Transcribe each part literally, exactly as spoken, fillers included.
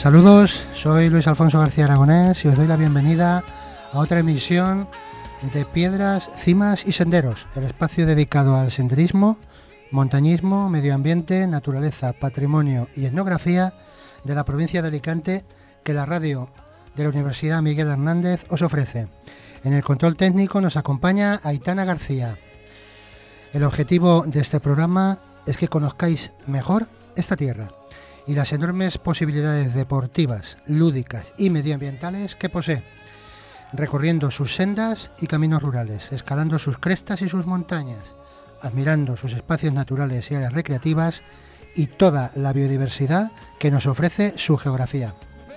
Saludos, soy Luis Alfonso García Aragonés y os doy la bienvenida a otra emisión de Piedras, Cimas y Senderos, el espacio dedicado al senderismo, montañismo, medio ambiente, naturaleza, patrimonio y etnografía de la provincia de Alicante que la radio de la Universidad Miguel Hernández os ofrece. En el control técnico nos acompaña Aitana García. El objetivo de este programa es que conozcáis mejor esta tierra y las enormes posibilidades deportivas, lúdicas y medioambientales que posee, recorriendo sus sendas y caminos rurales, escalando sus crestas y sus montañas, admirando sus espacios naturales y áreas recreativas y toda la biodiversidad que nos ofrece su geografía.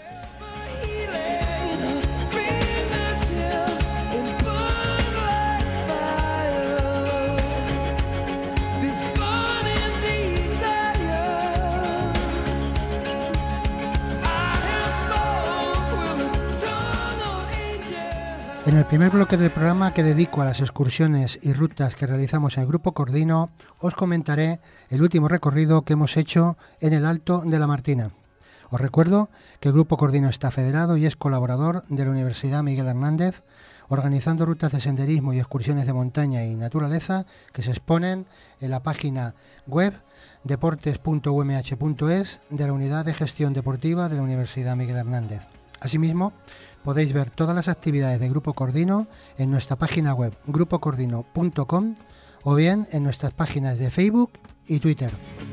En el primer bloque del programa, que dedico a las excursiones y rutas que realizamos en el Grupo Cordino, os comentaré el último recorrido que hemos hecho en el Alto de la Martina. Os recuerdo que el Grupo Cordino está federado y es colaborador de la Universidad Miguel Hernández, organizando rutas de senderismo y excursiones de montaña y naturaleza que se exponen en la página web deportes punto u m h punto es de la Unidad de Gestión Deportiva de la Universidad Miguel Hernández. Asimismo, podéis ver todas las actividades de Grupo Cordino en nuestra página web grupo cordino punto com o bien en nuestras páginas de Facebook y Twitter.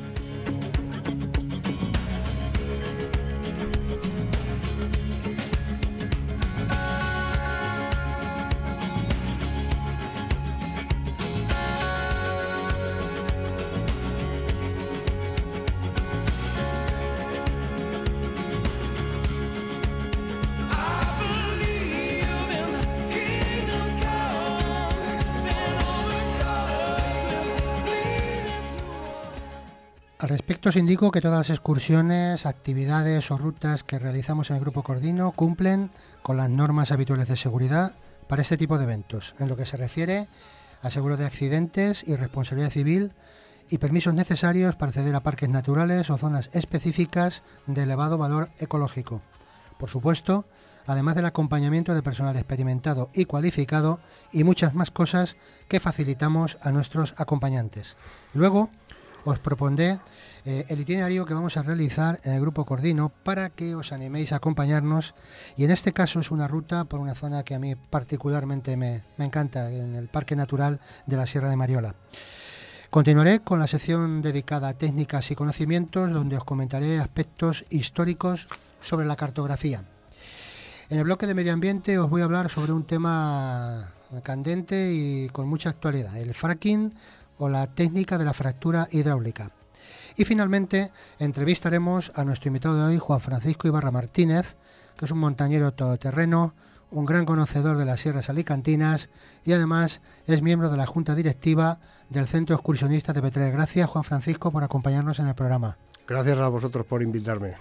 Al respecto os indico que todas las excursiones, actividades o rutas que realizamos en el Grupo Cordino cumplen con las normas habituales de seguridad para este tipo de eventos, en lo que se refiere a seguro de accidentes y responsabilidad civil y permisos necesarios para acceder a parques naturales o zonas específicas de elevado valor ecológico. Por supuesto, además del acompañamiento de personal experimentado y cualificado y muchas más cosas que facilitamos a nuestros acompañantes. Luego, os propondré eh, el itinerario que vamos a realizar en el Grupo Cordino para que os animéis a acompañarnos, y en este caso es una ruta por una zona que a mí particularmente me, me encanta, en el Parque Natural de la Sierra de Mariola. Continuaré con la sección dedicada a técnicas y conocimientos, donde os comentaré aspectos históricos sobre la cartografía. En el bloque de medio ambiente os voy a hablar sobre un tema candente y con mucha actualidad, el fracking o la técnica de la fractura hidráulica. Y finalmente entrevistaremos a nuestro invitado de hoy, Juan Francisco Ibarra Martínez, que es un montañero todoterreno, un gran conocedor de las sierras alicantinas y además es miembro de la Junta Directiva del Centro Excursionista de Petrer. Gracias, Juan Francisco, por acompañarnos en el programa. Gracias a vosotros por invitarme.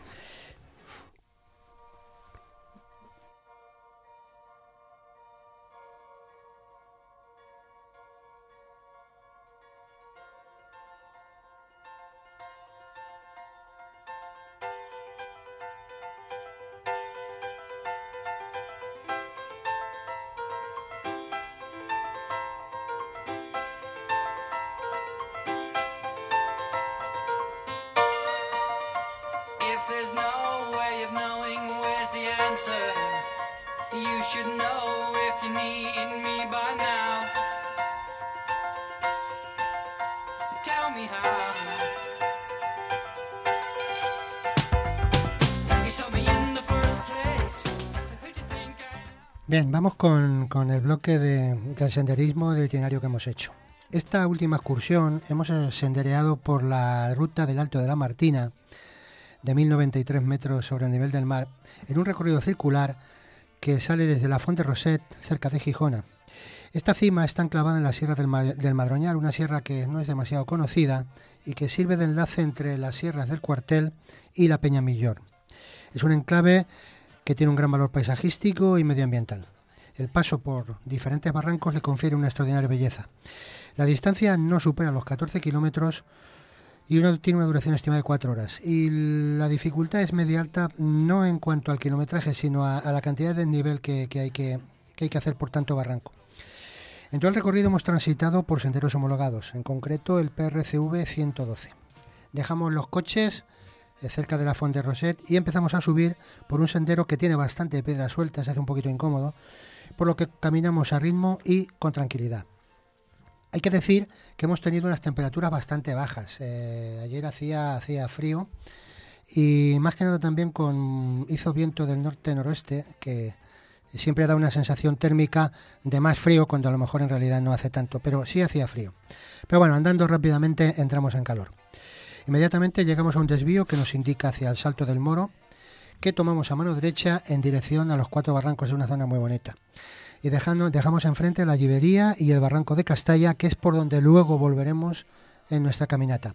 Bien, vamos con, con el bloque de, del senderismo del itinerario que hemos hecho. Esta última excursión hemos sendereado por la ruta del Alto de la Martina, de mil noventa y tres metros sobre el nivel del mar, en un recorrido circular que sale desde la Font de Roset, cerca de Gijona. Esta cima está enclavada en la Sierra del, Ma- del Madroñal, una sierra que no es demasiado conocida y que sirve de enlace entre las sierras del Cuartel y la Peña Millor. Es un enclave que tiene un gran valor paisajístico y medioambiental. El paso por diferentes barrancos le confiere una extraordinaria belleza. La distancia no supera los catorce kilómetros y uno tiene una duración estimada de cuatro horas. Y la dificultad es media alta, no en cuanto al kilometraje, sino a, a la cantidad de nivel que, que, hay que, que hay que hacer por tanto barranco. En todo el recorrido hemos transitado por senderos homologados, en concreto el P R C V ciento doce. Dejamos los coches eh, cerca de la Font de Roset y empezamos a subir por un sendero que tiene bastante piedra suelta, se hace un poquito incómodo, por lo que caminamos a ritmo y con tranquilidad. Hay que decir que hemos tenido unas temperaturas bastante bajas. Eh, ayer hacía, hacía frío y más que nada también con hizo viento del norte-noroeste que siempre da una sensación térmica de más frío cuando a lo mejor en realidad no hace tanto, pero sí hacía frío. Pero bueno, andando rápidamente entramos en calor. Inmediatamente llegamos a un desvío que nos indica hacia el Salto del Moro, que tomamos a mano derecha en dirección a los cuatro barrancos de una zona muy bonita. Y dejando, dejamos enfrente la Llibería y el barranco de Castalla, que es por donde luego volveremos en nuestra caminata.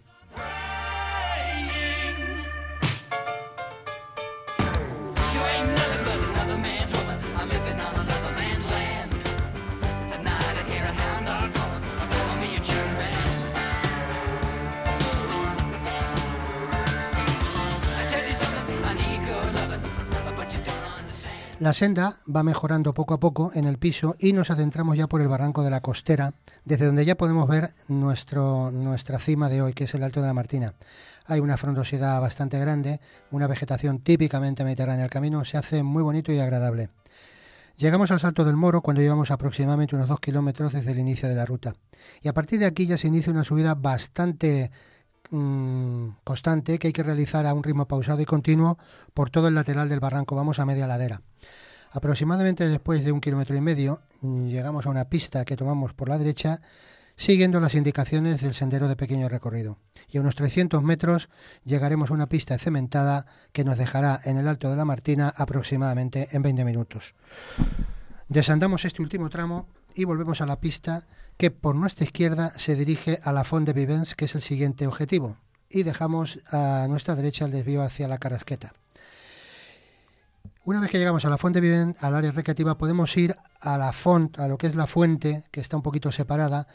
La senda va mejorando poco a poco en el piso y nos adentramos ya por el barranco de la Costera, desde donde ya podemos ver nuestro, nuestra cima de hoy, que es el Alto de la Martina. Hay una frondosidad bastante grande, una vegetación típicamente mediterránea. El camino se hace muy bonito y agradable. Llegamos al Salto del Moro cuando llevamos aproximadamente unos dos kilómetros desde el inicio de la ruta. Y a partir de aquí ya se inicia una subida bastante mmm, constante que hay que realizar a un ritmo pausado y continuo por todo el lateral del barranco. Vamos a media ladera. Aproximadamente después de un kilómetro y medio llegamos a una pista que tomamos por la derecha siguiendo las indicaciones del sendero de pequeño recorrido. Y a unos trescientos metros llegaremos a una pista cementada que nos dejará en el Alto de la Martina aproximadamente en veinte minutos. Desandamos este último tramo y volvemos a la pista que por nuestra izquierda se dirige a la Font de Vivens, que es el siguiente objetivo, y dejamos a nuestra derecha el desvío hacia la Carrasqueta. Una vez que llegamos a la Font de Vivens, al área recreativa, podemos ir a la font, a lo que es la fuente, que está un poquito separada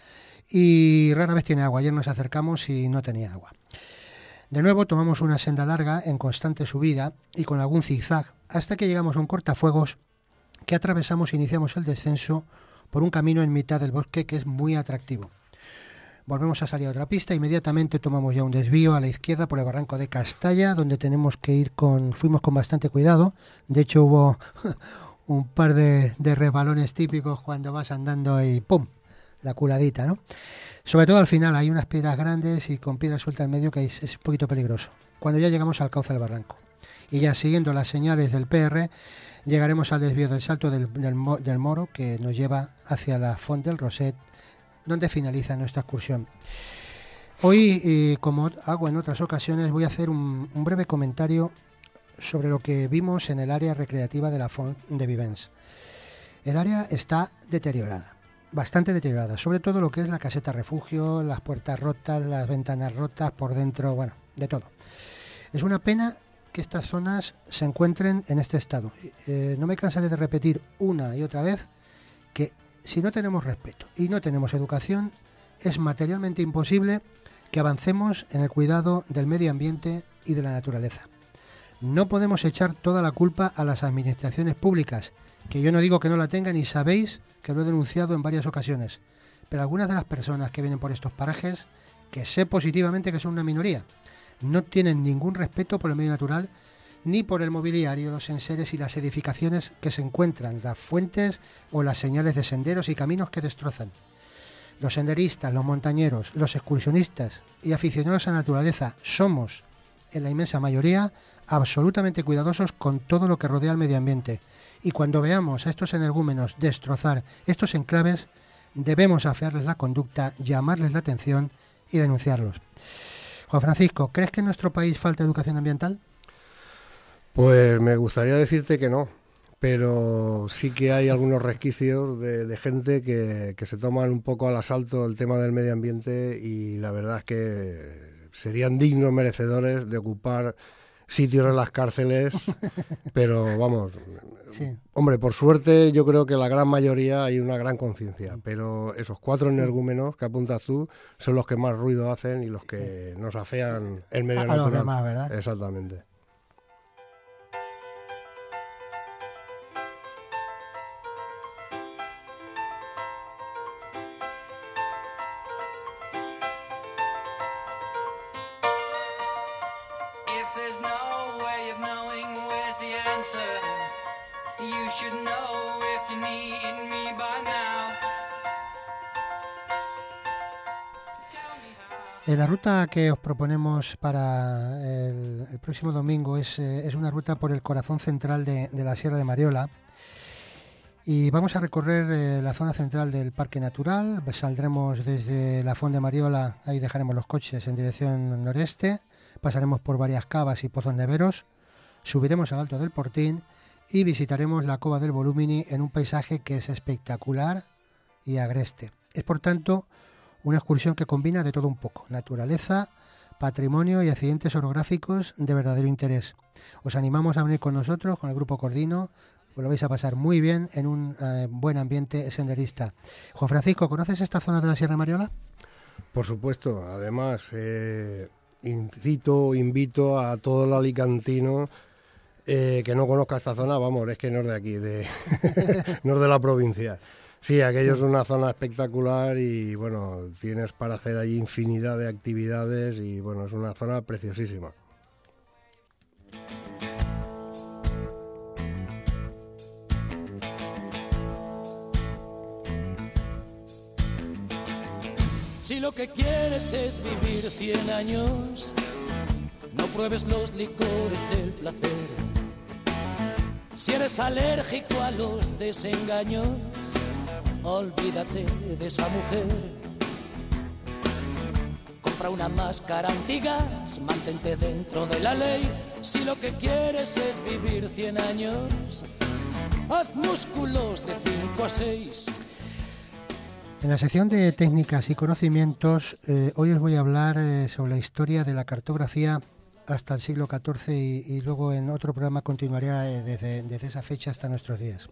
y rara vez tiene agua. Ayer nos acercamos y no tenía agua. De nuevo tomamos una senda larga en constante subida y con algún zigzag hasta que llegamos a un cortafuegos que atravesamos e iniciamos el descenso por un camino en mitad del bosque que es muy atractivo. Volvemos a salir a otra pista, inmediatamente tomamos ya un desvío a la izquierda por el barranco de Castalla, donde tenemos que ir con, fuimos con bastante cuidado. De hecho hubo un par de, de resbalones típicos cuando vas andando y ¡pum!, la culadita, ¿no? Sobre todo al final hay unas piedras grandes y con piedra suelta en medio que es, es un poquito peligroso. Cuando ya llegamos al cauce del barranco y ya siguiendo las señales del P R llegaremos al desvío del Salto del, del, del Moro, que nos lleva hacia la Font del Roset, donde finaliza nuestra excursión. Hoy, eh, como hago en otras ocasiones, voy a hacer un, un breve comentario sobre lo que vimos en el área recreativa de la Font de Vivens. El área está deteriorada, bastante deteriorada, sobre todo lo que es la caseta refugio, las puertas rotas, las ventanas rotas por dentro, bueno, de todo. Es una pena que estas zonas se encuentren en este estado. Eh, no me cansaré de repetir una y otra vez que si no tenemos respeto y no tenemos educación, es materialmente imposible que avancemos en el cuidado del medio ambiente y de la naturaleza. No podemos echar toda la culpa a las administraciones públicas, que yo no digo que no la tengan y sabéis que lo he denunciado en varias ocasiones, pero algunas de las personas que vienen por estos parajes, que sé positivamente que son una minoría, no tienen ningún respeto por el medio natural ni por el mobiliario, los enseres y las edificaciones que se encuentran, las fuentes o las señales de senderos y caminos que destrozan. Los senderistas, los montañeros, los excursionistas y aficionados a la naturaleza somos, en la inmensa mayoría, absolutamente cuidadosos con todo lo que rodea al medio ambiente. Y cuando veamos a estos energúmenos destrozar estos enclaves, debemos afearles la conducta, llamarles la atención y denunciarlos. Juan Francisco, ¿crees que en nuestro país falta educación ambiental? Pues me gustaría decirte que no, pero sí que hay algunos resquicios de, de gente que, que se toman un poco al asalto el tema del medio ambiente y la verdad es que serían dignos merecedores de ocupar sitios en las cárceles, pero vamos, sí. Hombre, por suerte yo creo que la gran mayoría hay una gran conciencia, pero esos cuatro energúmenos que apuntas tú son los que más ruido hacen y los que nos afean el medio a, a natural. los demás, ¿verdad? Exactamente. Eh, la ruta que os proponemos para el, el próximo domingo es, eh, es una ruta por el corazón central de, de la Sierra de Mariola y vamos a recorrer eh, la zona central del Parque Natural. Saldremos desde la Font de Mariola, ahí dejaremos los coches en dirección noreste, pasaremos por varias cavas y pozos neveros, subiremos al Alto del Portín y visitaremos la Cova del Volumini en un paisaje que es espectacular y agreste. Es por tanto una excursión que combina de todo un poco, naturaleza, patrimonio y accidentes orográficos de verdadero interés. Os animamos a venir con nosotros, con el Grupo Cordino, os lo vais a pasar muy bien en un eh, buen ambiente senderista. Juan Francisco, ¿conoces esta zona de la Sierra de Mariola? Por supuesto, además eh, incito, invito a todo el alicantino eh, que no conozca esta zona, vamos, es que no es de aquí, de no es de la provincia. Sí, aquello es una zona espectacular y bueno, tienes para hacer allí infinidad de actividades y bueno, es una zona preciosísima. Si lo que quieres es vivir cien años, no pruebes los licores del placer. Si eres alérgico a los desengaños, olvídate de esa mujer. Compra una máscara antigas, mantente dentro de la ley. Si lo que quieres es vivir cien años, haz músculos de cinco a seis. En la sección de técnicas y conocimientos, eh, hoy os voy a hablar eh, sobre la historia de la cartografía hasta el siglo catorce y, y luego en otro programa continuaría eh, desde, desde esa fecha hasta nuestros días.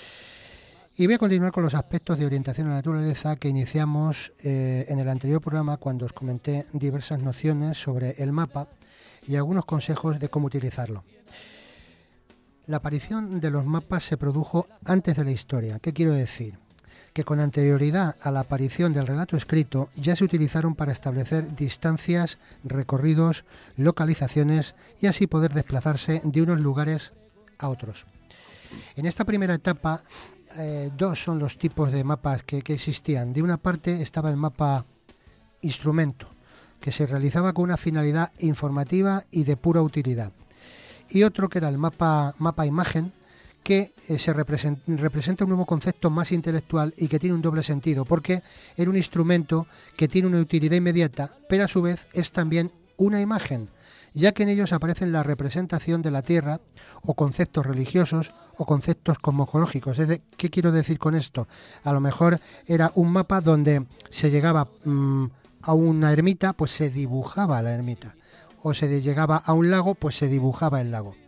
Y voy a continuar con los aspectos de orientación a la naturaleza que iniciamos eh, en el anterior programa cuando os comenté diversas nociones sobre el mapa y algunos consejos de cómo utilizarlo. La aparición de los mapas se produjo antes de la historia. ¿Qué quiero decir? Que con anterioridad a la aparición del relato escrito ya se utilizaron para establecer distancias, recorridos, localizaciones y así poder desplazarse de unos lugares a otros. En esta primera etapa, eh, dos son los tipos de mapas que, que existían. De una parte estaba el mapa instrumento, que se realizaba con una finalidad informativa y de pura utilidad. Y otro que era el mapa, mapa imagen, que eh, se representa, representa un nuevo concepto más intelectual y que tiene un doble sentido, porque era un instrumento que tiene una utilidad inmediata, pero a su vez es también una imagen, ya que en ellos aparecen la representación de la Tierra o conceptos religiosos o conceptos cosmológicos. Es de, ¿qué quiero decir con esto? A lo mejor era un mapa donde se llegaba mmm, a una ermita, pues se dibujaba la ermita, o se llegaba a un lago, pues se dibujaba el lago.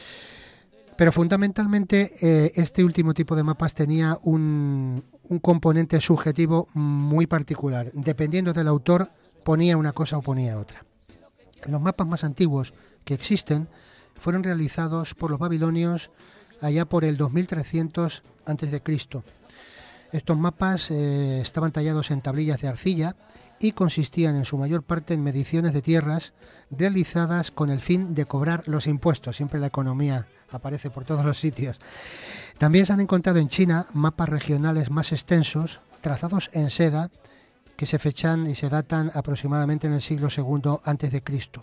Pero fundamentalmente eh, este último tipo de mapas tenía un, un componente subjetivo muy particular. Dependiendo del autor, ponía una cosa o ponía otra. Los mapas más antiguos que existen fueron realizados por los babilonios allá por el dos mil trescientos antes de Cristo. Estos mapas eh, estaban tallados en tablillas de arcilla y consistían en su mayor parte en mediciones de tierras realizadas con el fin de cobrar los impuestos. Siempre la economía aparece por todos los sitios. También se han encontrado en China mapas regionales más extensos, trazados en seda, que se fechan y se datan aproximadamente en el siglo segundo antes de Cristo.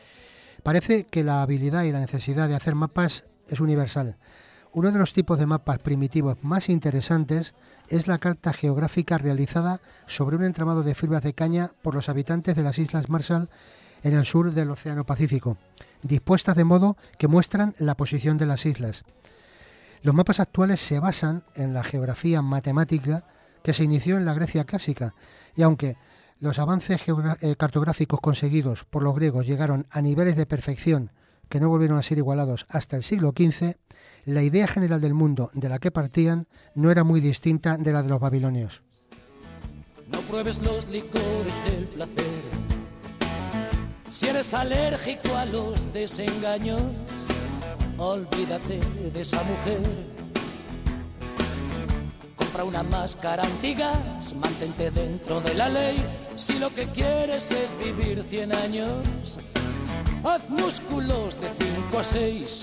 Parece que la habilidad y la necesidad de hacer mapas es universal. Uno de los tipos de mapas primitivos más interesantes es la carta geográfica realizada sobre un entramado de fibras de caña por los habitantes de las Islas Marshall en el sur del Océano Pacífico, dispuestas de modo que muestran la posición de las islas. Los mapas actuales se basan en la geografía matemática que se inició en la Grecia clásica, y aunque los avances geogra- eh, cartográficos conseguidos por los griegos llegaron a niveles de perfección que no volvieron a ser igualados hasta el siglo quince, la idea general del mundo de la que partían no era muy distinta de la de los babilonios. No pruebes los licores del placer. Si eres alérgico a los desengaños, olvídate de esa mujer. Compra una máscara antigas, mantente dentro de la ley. Si lo que quieres es vivir cien años, haz músculos de cinco a seis.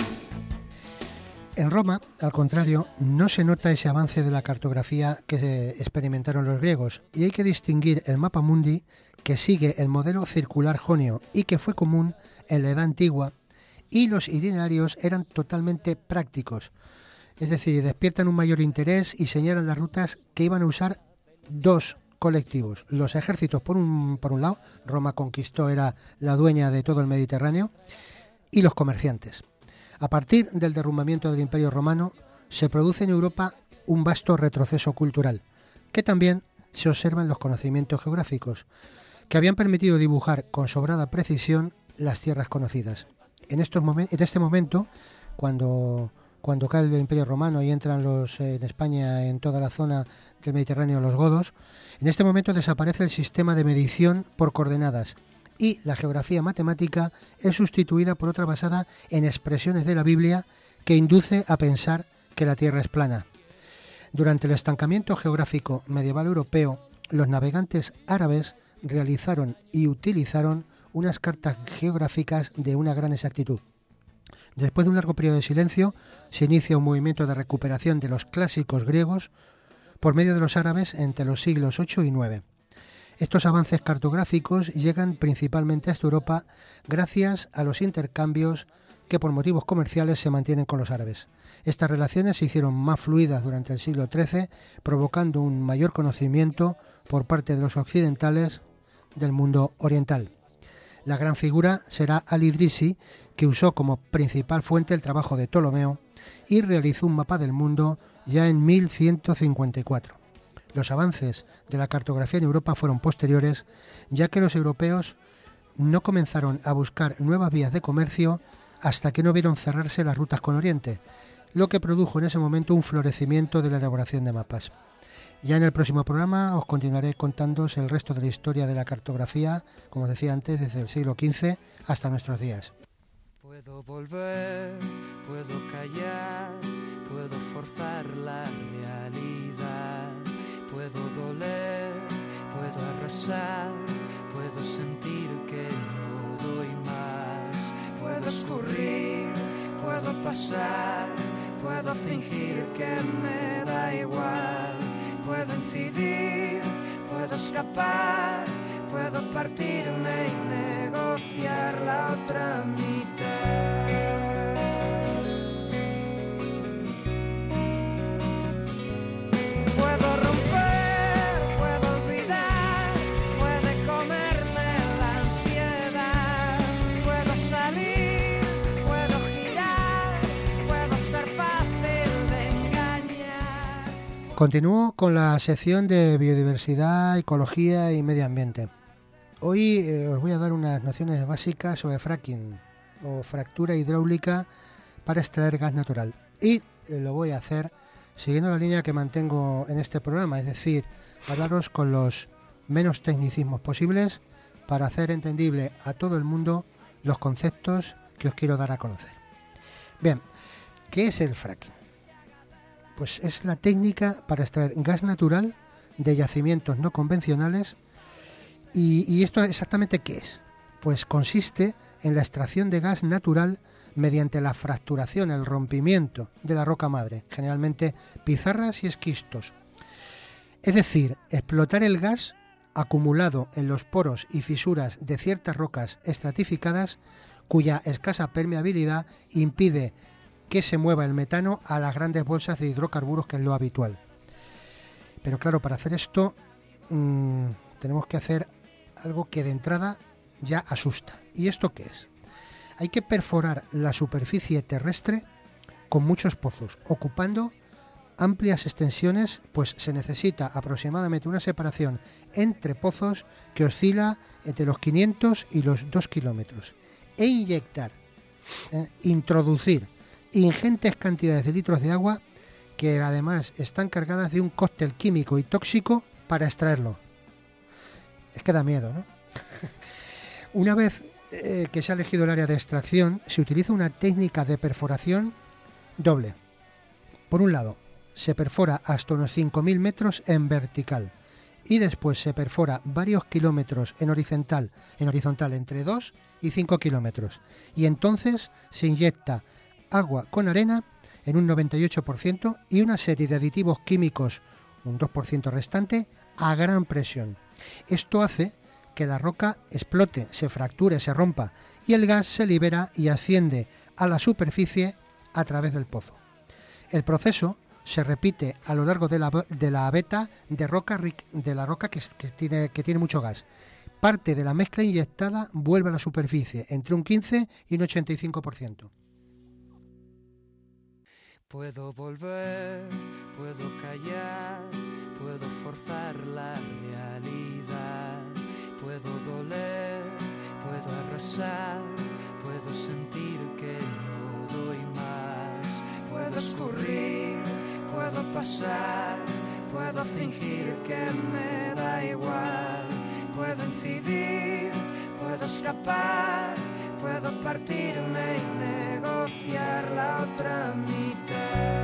En Roma, al contrario, no se nota ese avance de la cartografía que experimentaron los griegos, y hay que distinguir el mapa mundi, que sigue el modelo circular jonio y que fue común en la Edad Antigua, y los itinerarios eran totalmente prácticos, es decir, despiertan un mayor interés y señalan las rutas que iban a usar dos colectivos: los ejércitos por un, por un lado, Roma conquistó, era la dueña de todo el Mediterráneo, y los comerciantes. A partir del derrumbamiento del Imperio Romano se produce en Europa un vasto retroceso cultural, que también se observa en los conocimientos geográficos, que habían permitido dibujar con sobrada precisión las tierras conocidas. En, estos momen- en este momento, cuando, cuando cae el Imperio Romano y entran los eh, en España, en toda la zona del Mediterráneo, los godos, en este momento desaparece el sistema de medición por coordenadas, y la geografía matemática es sustituida por otra basada en expresiones de la Biblia que induce a pensar que la Tierra es plana. Durante el estancamiento geográfico medieval europeo, los navegantes árabes realizaron y utilizaron unas cartas geográficas de una gran exactitud. Después de un largo periodo de silencio, se inicia un movimiento de recuperación de los clásicos griegos por medio de los árabes entre los siglos ocho y nueve. Estos avances cartográficos llegan principalmente a esta Europa gracias a los intercambios que por motivos comerciales se mantienen con los árabes. Estas relaciones se hicieron más fluidas durante el siglo trece, provocando un mayor conocimiento por parte de los occidentales del mundo oriental. La gran figura será Al-Idrisi, que usó como principal fuente el trabajo de Ptolomeo y realizó un mapa del mundo ya en mil ciento cincuenta y cuatro. Los avances de la cartografía en Europa fueron posteriores, ya que los europeos no comenzaron a buscar nuevas vías de comercio hasta que no vieron cerrarse las rutas con Oriente, lo que produjo en ese momento un florecimiento de la elaboración de mapas. Ya en el próximo programa os continuaré contándoos el resto de la historia de la cartografía, como decía antes, desde el siglo quince hasta nuestros días. Puedo volver, puedo callar, puedo forzar la realidad. Puedo doler, puedo arrasar, puedo sentir que no doy más. Puedo escurrir, puedo pasar, puedo fingir que me da igual. Puedo incidir, puedo escapar, puedo partirme y negociar la otra mitad. Puedo romper, puedo olvidar, puede comerme la ansiedad. Puedo salir, puedo girar, puedo ser fácil de engañar. Continúo con la sección de biodiversidad, ecología y medio ambiente. Hoy eh, os voy a dar unas nociones básicas sobre fracking o fractura hidráulica para extraer gas natural. Y eh, lo voy a hacer siguiendo la línea que mantengo en este programa, es decir, hablaros con los menos tecnicismos posibles para hacer entendible a todo el mundo los conceptos que os quiero dar a conocer. Bien, ¿qué es el fracking? Pues es la técnica para extraer gas natural de yacimientos no convencionales. ¿Y, y esto exactamente qué es? Pues consiste en la extracción de gas natural mediante la fracturación, el rompimiento de la roca madre, generalmente pizarras y esquistos. Es decir, explotar el gas acumulado en los poros y fisuras de ciertas rocas estratificadas cuya escasa permeabilidad impide que se mueva el metano a las grandes bolsas de hidrocarburos, que es lo habitual. Pero claro, para hacer esto mmm, tenemos que hacer algo que de entrada ya asusta. ¿Y esto qué es? Hay que perforar la superficie terrestre con muchos pozos, ocupando amplias extensiones, pues se necesita aproximadamente una separación entre pozos que oscila entre los quinientos y los dos kilómetros, e inyectar ¿eh? introducir ingentes cantidades de litros de agua que además están cargadas de un cóctel químico y tóxico para extraerlo. Es que da miedo, ¿no? Una vez eh, que se ha elegido el área de extracción, se utiliza una técnica de perforación doble. Por un lado, se perfora hasta unos cinco mil metros en vertical y después se perfora varios kilómetros en horizontal, en horizontal entre dos y cinco kilómetros. Y entonces se inyecta agua con arena en un noventa y ocho por ciento y una serie de aditivos químicos, un dos por ciento restante, a gran presión. Esto hace que la roca explote, se fracture, se rompa y el gas se libera y asciende a la superficie a través del pozo. El proceso se repite a lo largo de la, de la veta de, roca, de la roca que, que, tiene, que tiene mucho gas. Parte de la mezcla inyectada vuelve a la superficie entre un quince y un ochenta y cinco por ciento. Puedo volver, puedo callar, puedo forzar la realidad, puedo doler, puedo arrasar, puedo sentir que no doy más, puedo escurrir, puedo pasar, puedo fingir que me da igual, puedo incidir, puedo escapar, puedo partirme y negociar la otra mitad.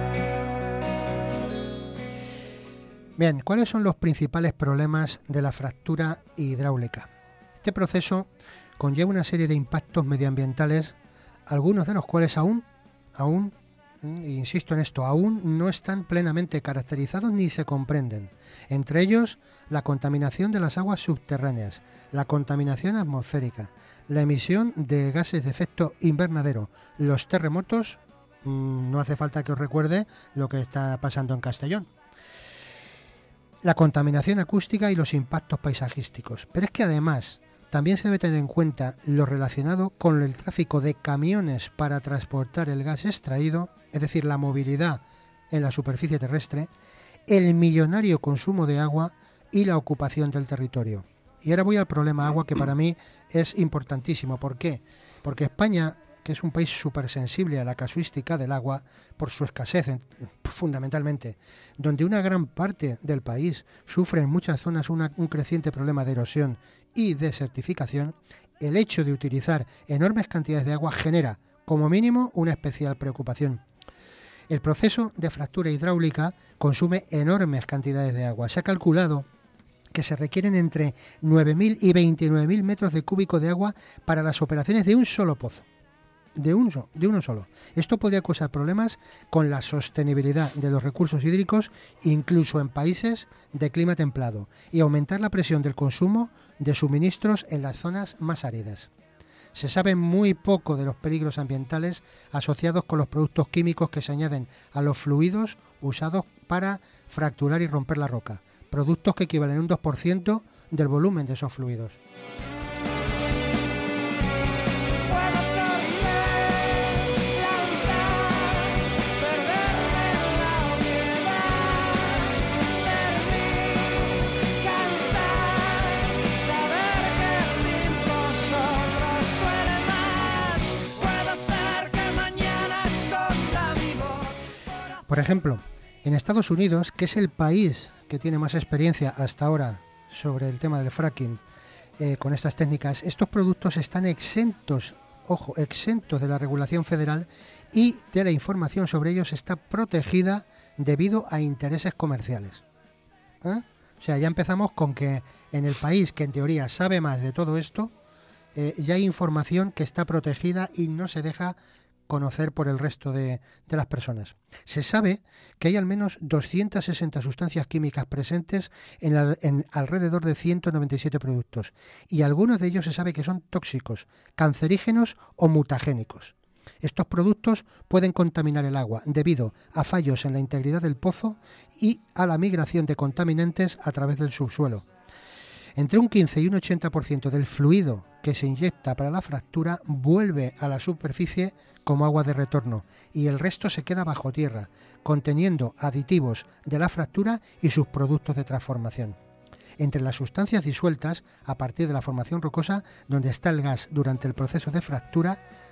Bien, ¿cuáles son los principales problemas de la fractura hidráulica? Este proceso conlleva una serie de impactos medioambientales, algunos de los cuales aún, aún, insisto en esto, aún no están plenamente caracterizados ni se comprenden. Entre ellos, la contaminación de las aguas subterráneas, la contaminación atmosférica, la emisión de gases de efecto invernadero, los terremotos, mmm, no hace falta que os recuerde lo que está pasando en Castellón, la contaminación acústica y los impactos paisajísticos. Pero es que además también se debe tener en cuenta lo relacionado con el tráfico de camiones para transportar el gas extraído, es decir, la movilidad en la superficie terrestre, el millonario consumo de agua y la ocupación del territorio. Y ahora voy al problema agua, que para mí es importantísimo. ¿Por qué? Porque España, que es un país súper sensible a la casuística del agua, por su escasez fundamentalmente, donde una gran parte del país sufre en muchas zonas una, un creciente problema de erosión y desertificación, el hecho de utilizar enormes cantidades de agua genera, como mínimo, una especial preocupación. El proceso de fractura hidráulica consume enormes cantidades de agua. Se ha calculado que se requieren entre nueve mil y veintinueve mil metros de cúbico de agua para las operaciones de un solo pozo. De, un, de uno solo. Esto podría causar problemas con la sostenibilidad de los recursos hídricos, incluso en países de clima templado, y aumentar la presión del consumo de suministros en las zonas más áridas. Se sabe muy poco de los peligros ambientales asociados con los productos químicos que se añaden a los fluidos usados para fracturar y romper la roca, productos que equivalen a un dos por ciento del volumen de esos fluidos. Por ejemplo, en Estados Unidos, que es el país que tiene más experiencia hasta ahora sobre el tema del fracking eh, con estas técnicas, estos productos están exentos, ojo, exentos de la regulación federal y de la información sobre ellos está protegida debido a intereses comerciales. ¿Eh? O sea, ya empezamos con que en el país que en teoría sabe más de todo esto, eh, ya hay información que está protegida y no se deja conocer por el resto de, de las personas. Se sabe que hay al menos doscientas sesenta sustancias químicas presentes en, la, en alrededor de ciento noventa y siete productos y algunos de ellos se sabe que son tóxicos, cancerígenos o mutagénicos. Estos productos pueden contaminar el agua debido a fallos en la integridad del pozo y a la migración de contaminantes a través del subsuelo. Entre un quince y un ochenta por ciento del fluido que se inyecta para la fractura vuelve a la superficie como agua de retorno y el resto se queda bajo tierra, conteniendo aditivos de la fractura y sus productos de transformación. Entre las sustancias disueltas, a partir de la formación rocosa, donde está el gas durante el proceso de fractura,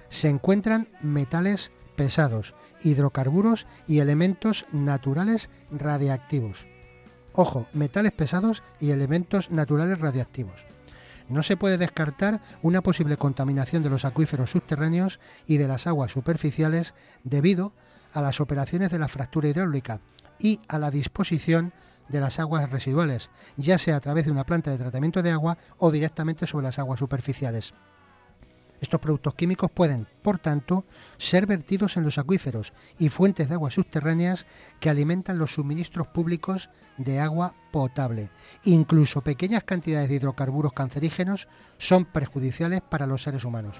se encuentran metales pesados, hidrocarburos y elementos naturales radiactivos. Ojo, metales pesados y elementos naturales radiactivos. No se puede descartar una posible contaminación de los acuíferos subterráneos y de las aguas superficiales debido a las operaciones de la fractura hidráulica y a la disposición de las aguas residuales, ya sea a través de una planta de tratamiento de agua o directamente sobre las aguas superficiales. Estos productos químicos pueden, por tanto, ser vertidos en los acuíferos y fuentes de aguas subterráneas que alimentan los suministros públicos de agua potable. Incluso pequeñas cantidades de hidrocarburos cancerígenos son perjudiciales para los seres humanos.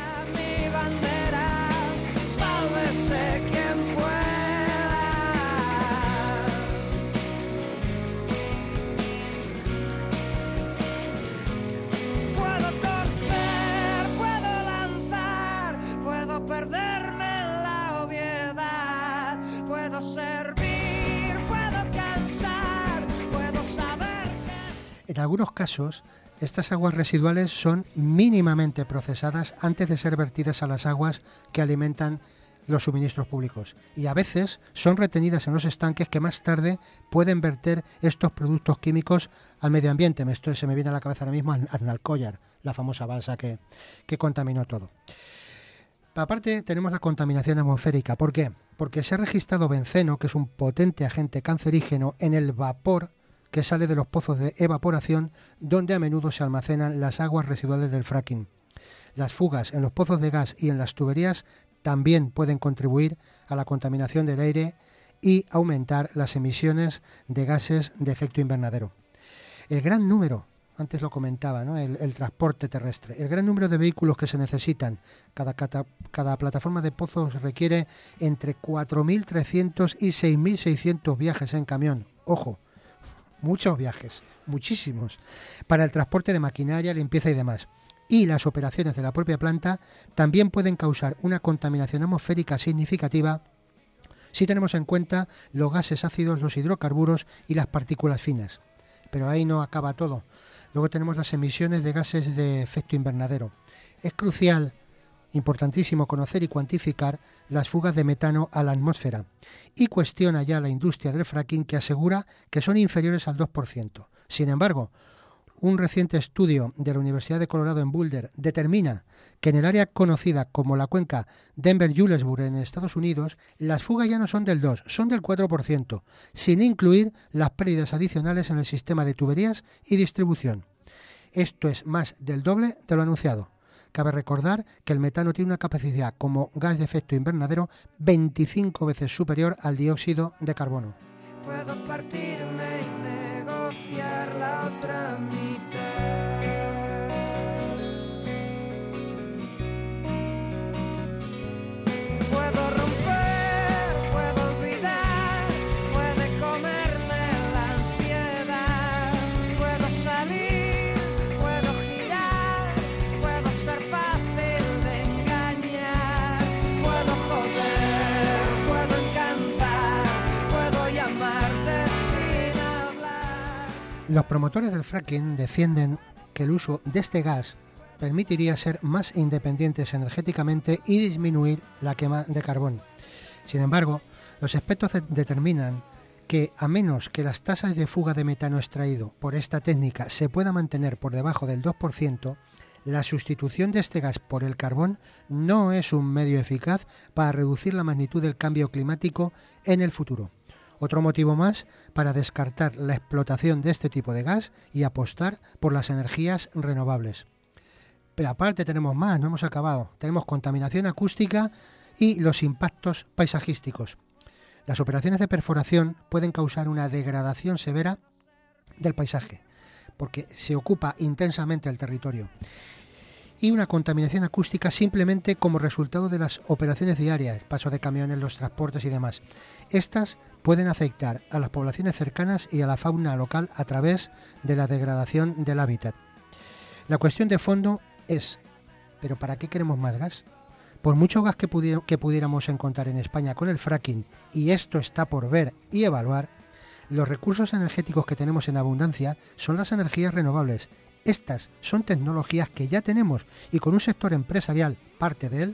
En algunos casos, estas aguas residuales son mínimamente procesadas antes de ser vertidas a las aguas que alimentan los suministros públicos y a veces son retenidas en los estanques que más tarde pueden verter estos productos químicos al medio ambiente. Esto se me viene a la cabeza ahora mismo Aznalcóllar, la famosa balsa que, que contaminó todo. Aparte tenemos la contaminación atmosférica. ¿Por qué? Porque se ha registrado benceno, que es un potente agente cancerígeno, en el vapor que sale de los pozos de evaporación donde a menudo se almacenan las aguas residuales del fracking. Las fugas en los pozos de gas y en las tuberías también pueden contribuir a la contaminación del aire y aumentar las emisiones de gases de efecto invernadero. El gran número, antes lo comentaba, ¿no? el, el transporte terrestre, el gran número de vehículos que se necesitan, cada, cada, cada plataforma de pozos requiere entre cuatro mil trescientos y seis mil seiscientos viajes en camión. Ojo, muchos viajes, muchísimos, para el transporte de maquinaria, limpieza y demás. Y las operaciones de la propia planta también pueden causar una contaminación atmosférica significativa si tenemos en cuenta los gases ácidos, los hidrocarburos y las partículas finas. Pero ahí no acaba todo. Luego tenemos las emisiones de gases de efecto invernadero. Es crucial, importantísimo, conocer y cuantificar las fugas de metano a la atmósfera. Y cuestiona ya la industria del fracking, que asegura que son inferiores al dos por ciento. Sin embargo, un reciente estudio de la Universidad de Colorado en Boulder determina que en el área conocida como la cuenca Denver-Julesburg en Estados Unidos, las fugas ya no son del dos, son del cuatro por ciento, sin incluir las pérdidas adicionales en el sistema de tuberías y distribución. Esto es más del doble de lo anunciado. Cabe recordar que el metano tiene una capacidad como gas de efecto invernadero veinticinco veces superior al dióxido de carbono. Puedo partirme y negociar la otra mitad. Puedo romper, puedo olvidar, puede comerme la ansiedad. Puedo salir, puedo girar, puedo ser fácil de engañar. Puedo joder, puedo encantar, puedo llamarte sin hablar. Los promotores del fracking defienden que el uso de este gas permitiría ser más independientes energéticamente y disminuir la quema de carbón. Sin embargo, los expertos de- determinan que a menos que las tasas de fuga de metano extraído por esta técnica se pueda mantener por debajo del dos por ciento, la sustitución de este gas por el carbón no es un medio eficaz para reducir la magnitud del cambio climático en el futuro. Otro motivo más para descartar la explotación de este tipo de gas y apostar por las energías renovables. Pero aparte tenemos más, no hemos acabado. Tenemos contaminación acústica y los impactos paisajísticos. Las operaciones de perforación pueden causar una degradación severa del paisaje, porque se ocupa intensamente el territorio. Y una contaminación acústica simplemente como resultado de las operaciones diarias, paso de camiones, los transportes y demás. Estas pueden afectar a las poblaciones cercanas y a la fauna local a través de la degradación del hábitat. La cuestión de fondo es, ¿pero para qué queremos más gas? Por mucho gas que, pudi- que pudiéramos encontrar en España con el fracking, y esto está por ver y evaluar, los recursos energéticos que tenemos en abundancia son las energías renovables. Estas son tecnologías que ya tenemos y con un sector empresarial, parte de él,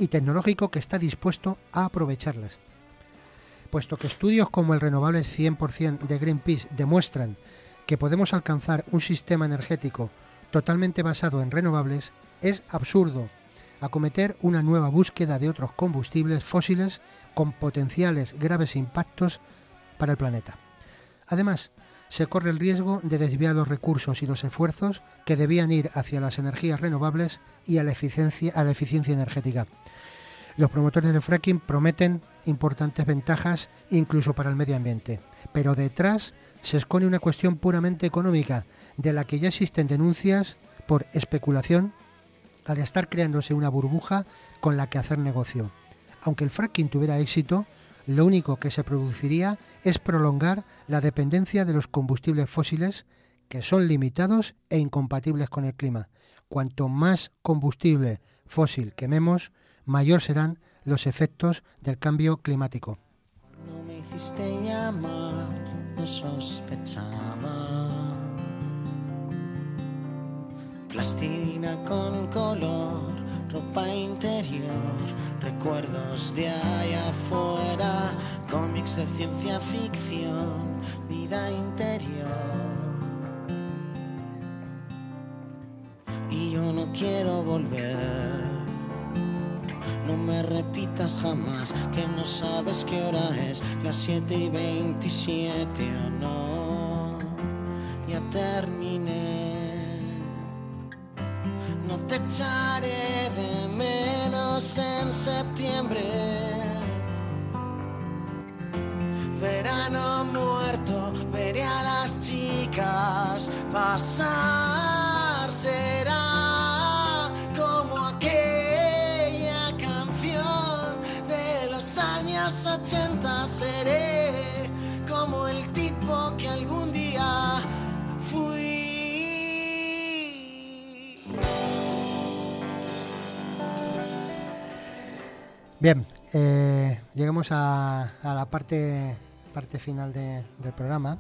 y tecnológico que está dispuesto a aprovecharlas. Puesto que estudios como el Renovables cien por ciento de Greenpeace demuestran que podemos alcanzar un sistema energético totalmente basado en renovables, es absurdo acometer una nueva búsqueda de otros combustibles fósiles con potenciales graves impactos para el planeta. Además, se corre el riesgo de desviar los recursos y los esfuerzos que debían ir hacia las energías renovables y a la eficiencia, a la eficiencia energética. Los promotores del fracking prometen importantes ventajas incluso para el medio ambiente, pero detrás se esconde una cuestión puramente económica, de la que ya existen denuncias por especulación al estar creándose una burbuja con la que hacer negocio. Aunque el fracking tuviera éxito, lo único que se produciría es prolongar la dependencia de los combustibles fósiles, que son limitados e incompatibles con el clima. Cuanto más combustible fósil quememos, mayor serán los efectos del cambio climático. Cuando me hiciste llamar, no sospechaba. Plastilina con color, ropa interior, recuerdos de allá afuera, cómics de ciencia ficción, vida interior. Y yo no quiero volver. No me repitas jamás que no sabes qué hora es, las siete y veintisiete o no. Ya terminé. No te echaré de menos en septiembre. Verano muerto, veré a las chicas pasar. Será como aquella canción de los años ochenta. Seré como el tipo que algún día fui. Bien, eh, llegamos a, a la parte, parte final de, del programa.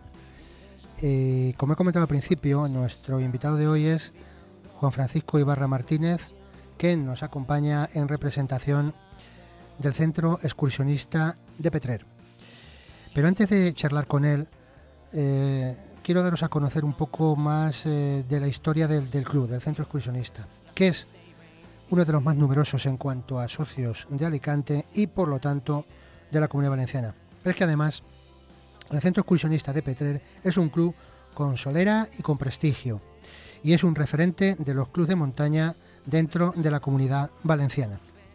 Eh, como he comentado al principio, nuestro invitado de hoy es Juan Francisco Ibarra Martínez, que nos acompaña en representación del Centro Excursionista de Petrer. Pero antes de charlar con él, eh, quiero daros a conocer un poco más eh, de la historia del, del club, del Centro Excursionista, que es uno de los más numerosos en cuanto a socios de Alicante y, por lo tanto, de la Comunidad Valenciana. Pero es que además, el Centro Excursionista de Petrer es un club con solera y con prestigio, y es un referente de los clubes de montaña dentro de la Comunidad Valenciana.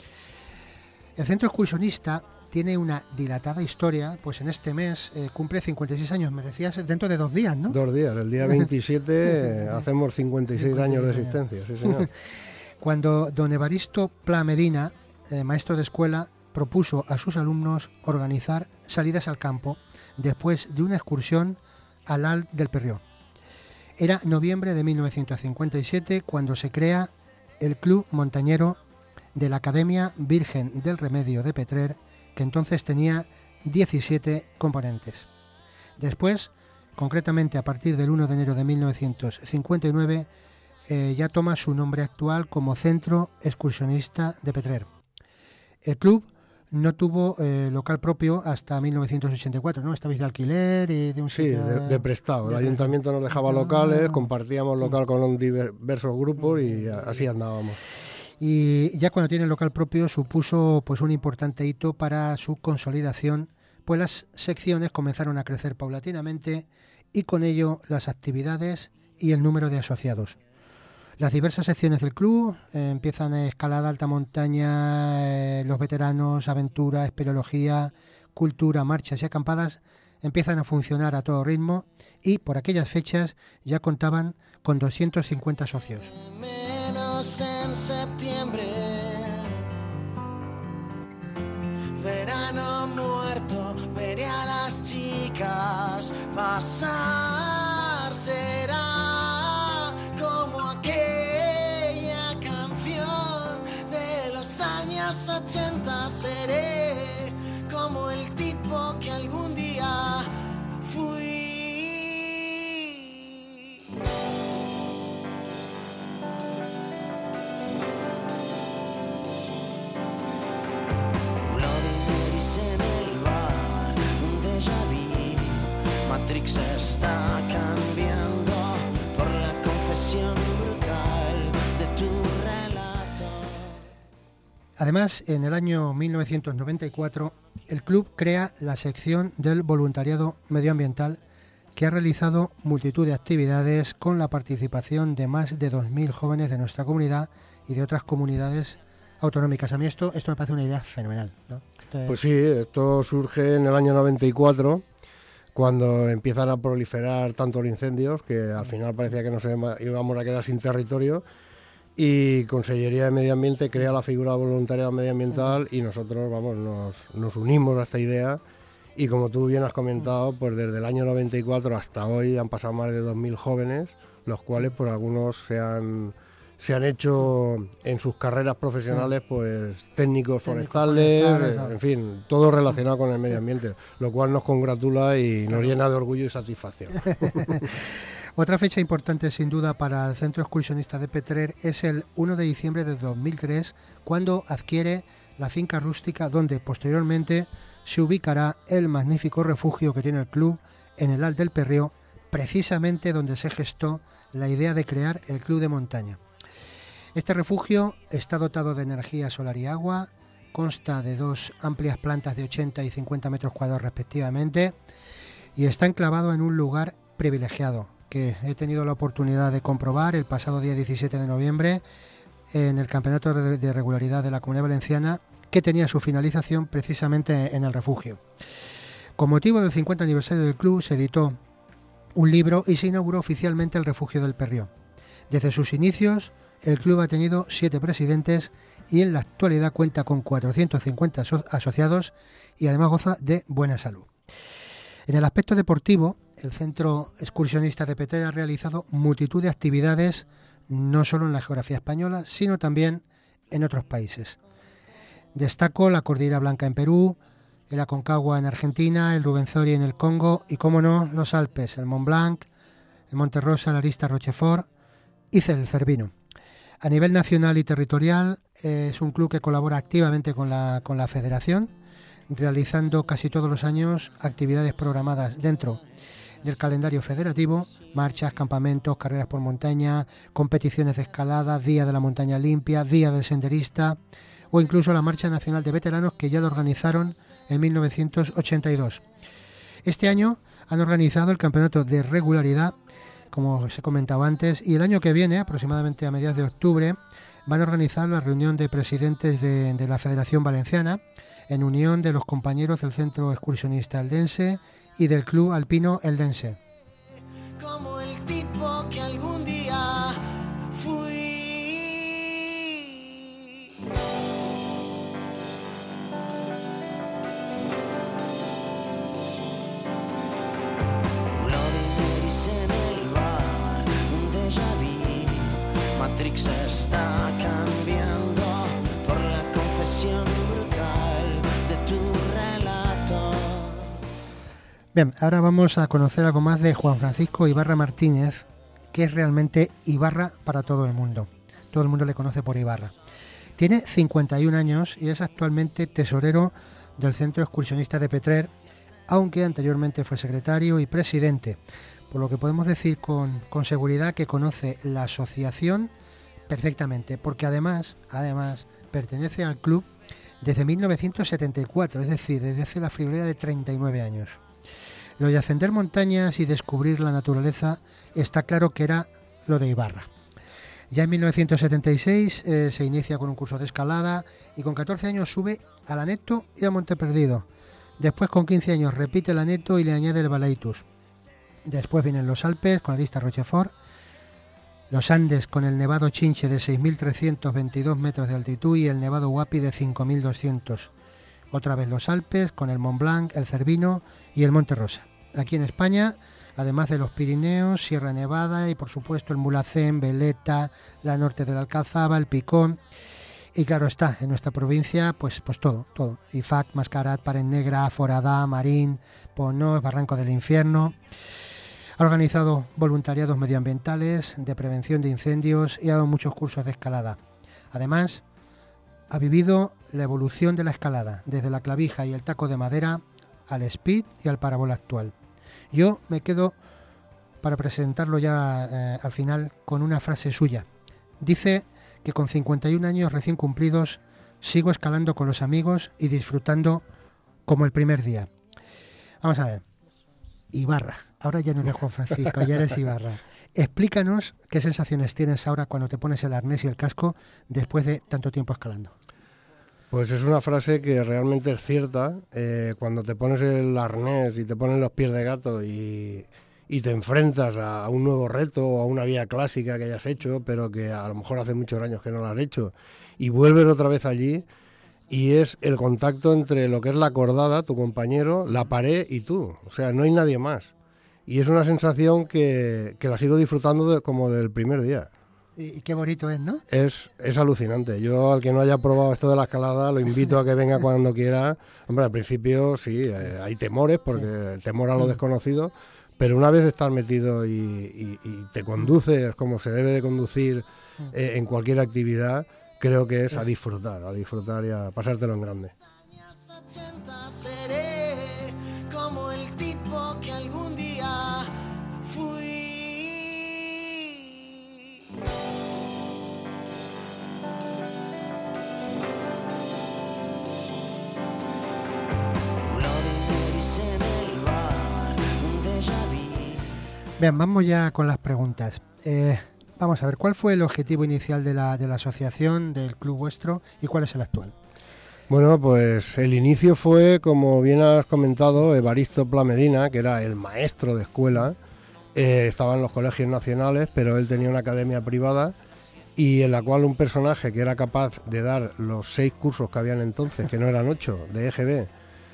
El Centro Excursionista tiene una dilatada historia, pues en este mes eh, cumple cincuenta y seis años, me decías, dentro de dos días, ¿no? Dos días, el día veintisiete hacemos cincuenta y seis años de existencia, sí señor. Cuando don Evaristo Pla Medina, eh, maestro de escuela, propuso a sus alumnos organizar salidas al campo después de una excursión al Alt del Perrió. Era noviembre de mil novecientos cincuenta y siete cuando se crea el Club Montañero de la Academia Virgen del Remedio de Petrer, que entonces tenía diecisiete componentes. Después, concretamente a partir del primero de enero de mil novecientos cincuenta y nueve, Eh, ya toma su nombre actual como Centro Excursionista de Petrer. El club no tuvo eh, local propio hasta mil novecientos ochenta y cuatro, ¿no? Estabais de alquiler y de un Sí, sitio de, de prestado. El de... ayuntamiento nos dejaba locales, compartíamos local con diversos grupos y así andábamos. Y ya cuando tiene local propio supuso pues un importante hito para su consolidación, pues las secciones comenzaron a crecer paulatinamente y con ello las actividades y el número de asociados. Las diversas secciones del club eh, empiezan escalada, alta montaña, eh, los veteranos, aventura, espeleología, cultura, marchas y acampadas empiezan a funcionar a todo ritmo y por aquellas fechas ya contaban con doscientos cincuenta socios. Menos en septiembre, verano muerto, veré a las chicas pasar. Será como aquella canción de los años ochenta. Seré como el tipo que algún día fui. Matrix está cambiando por la confesión brutal de tu relato. Además, en el año mil novecientos noventa y cuatro, el club crea la sección del voluntariado medioambiental, que ha realizado multitud de actividades con la participación de más de dos mil jóvenes de nuestra comunidad y de otras comunidades autonómicas. A mí esto, esto me parece una idea fenomenal, ¿no? Esto es... Pues sí, esto surge en el año noventa y cuatro, cuando empiezan a proliferar tantos incendios que al final parecía que nos íbamos a quedar sin territorio, y Consellería de Medio Ambiente crea la figura de voluntariado medioambiental y nosotros vamos nos, nos unimos a esta idea. Y como tú bien has comentado, pues desde el año noventa y cuatro hasta hoy han pasado más de dos mil jóvenes, los cuales pues algunos se han, se han hecho en sus carreras profesionales pues técnicos forestales, forestales, en fin, todo relacionado con el medio ambiente, lo cual nos congratula y nos llena de orgullo y satisfacción. Otra fecha importante sin duda para el Centro Excursionista de Petrer es el uno de diciembre de dos mil tres, cuando adquiere la finca rústica donde posteriormente se ubicará el magnífico refugio que tiene el club en el Alt del Perrió, precisamente donde se gestó la idea de crear el club de montaña. Este refugio está dotado de energía solar y agua, consta de dos amplias plantas de ochenta y cincuenta metros cuadrados respectivamente y está enclavado en un lugar privilegiado que he tenido la oportunidad de comprobar el pasado día diecisiete de noviembre en el Campeonato de Regularidad de la Comunidad Valenciana, que tenía su finalización precisamente en el refugio. Con motivo del cincuenta aniversario del club se editó un libro y se inauguró oficialmente el refugio del Perrió. Desde sus inicios, el club ha tenido siete presidentes y en la actualidad cuenta con cuatrocientos cincuenta aso- asociados y además goza de buena salud. En el aspecto deportivo, el Centro Excursionista de Petrer ha realizado multitud de actividades, no solo en la geografía española, sino también en otros países. Destaco la Cordillera Blanca en Perú, el Aconcagua en Argentina, el Rubenzori en el Congo y, cómo no, los Alpes, el Mont Blanc, el Monte Rosa, la Arista Rochefort y el Cervino. A nivel nacional y territorial eh, es un club que colabora activamente con la, con la federación, realizando casi todos los años actividades programadas dentro del calendario federativo, marchas, campamentos, carreras por montaña, competiciones de escalada, Día de la Montaña Limpia, Día del Senderista o incluso la Marcha Nacional de Veteranos, que ya lo organizaron en mil novecientos ochenta y dos. Este año han organizado el Campeonato de Regularidad, como os he comentado antes, y el año que viene, aproximadamente a mediados de octubre, van a organizar la reunión de presidentes de, de la Federación Valenciana, en unión de los compañeros del Centro Excursionista Eldense y del Club Alpino Eldense. Como el tipo que algún día fui. Bloody Marys en el bar, un déjà vu. Matrix está cambiando por la confesión brutal de tu relato. Bien, ahora vamos a conocer algo más de Juan Francisco Ibarra Martínez, que es realmente Ibarra para todo el mundo. Todo el mundo le conoce por Ibarra. Tiene cincuenta y un años y es actualmente tesorero del Centro Excursionista de Petrer, aunque anteriormente fue secretario y presidente, por lo que podemos decir con, con seguridad que conoce la asociación perfectamente, porque además, además pertenece al club desde mil novecientos setenta y cuatro, es decir, desde hace la friolera de treinta y nueve años. Lo de ascender montañas y descubrir la naturaleza está claro que era lo de Ibarra. Ya en mil novecientos setenta y seis eh, se inicia con un curso de escalada y con catorce años sube al Aneto y al Monte Perdido. Después con quince años repite el Aneto y le añade el Balaitus. Después vienen los Alpes con la Arista Rochefort, los Andes con el Nevado Chinche de seis mil trescientos veintidós metros de altitud y el Nevado Huapi de cinco mil doscientos. Otra vez los Alpes con el Mont Blanc, el Cervino y el Monte Rosa. Aquí en España, además de los Pirineos, Sierra Nevada y por supuesto el Mulhacén, Veleta, la norte del Alcazaba, el Picón. Y claro está, en nuestra provincia, pues pues todo, todo. Ifac, Mascarat, Pared Negra, Foradá, Marín, Ponós, Barranco del Infierno. Ha organizado voluntariados medioambientales, de prevención de incendios y ha dado muchos cursos de escalada. Además, ha vivido la evolución de la escalada, desde la clavija y el taco de madera al speed y al parabola actual. Yo me quedo, para presentarlo ya eh, al final, con una frase suya. Dice que con cincuenta y un años recién cumplidos sigo escalando con los amigos y disfrutando como el primer día. Vamos a ver. Ibarra, ahora ya no eres Juan Francisco, ya eres Ibarra. Explícanos qué sensaciones tienes ahora cuando te pones el arnés y el casco después de tanto tiempo escalando. Pues es una frase que realmente es cierta. Eh, cuando te pones el arnés y te pones los pies de gato y, y te enfrentas a, a un nuevo reto o a una vía clásica que hayas hecho, pero que a lo mejor hace muchos años que no lo has hecho, y vuelves otra vez allí, y es el contacto entre lo que es la cordada, tu compañero, la pared y tú. O sea, no hay nadie más. Y es una sensación que, que la sigo disfrutando de, como del primer día. Y qué bonito es, ¿no? Es, es alucinante. Yo, al que no haya probado esto de la escalada, lo invito a que venga cuando quiera. Hombre, al principio sí, eh, hay temores, porque sí. temor a lo desconocido, pero una vez estás metido y, y, y te conduces como se debe de conducir eh, en cualquier actividad, creo que es a disfrutar, a disfrutar y a pasártelo en grande. Seré como el tipo que algún día fui. Bien, vamos ya con las preguntas. Eh, vamos a ver, ¿cuál fue el objetivo inicial de la, de la asociación, del club vuestro, y cuál es el actual? Bueno, pues el inicio fue, como bien has comentado, Evaristo Pla Medina, que era el maestro de escuela. Eh, estaba en los colegios nacionales, pero él tenía una academia privada y en la cual un personaje que era capaz de dar los seis cursos que habían entonces, que no eran ocho, de E G B,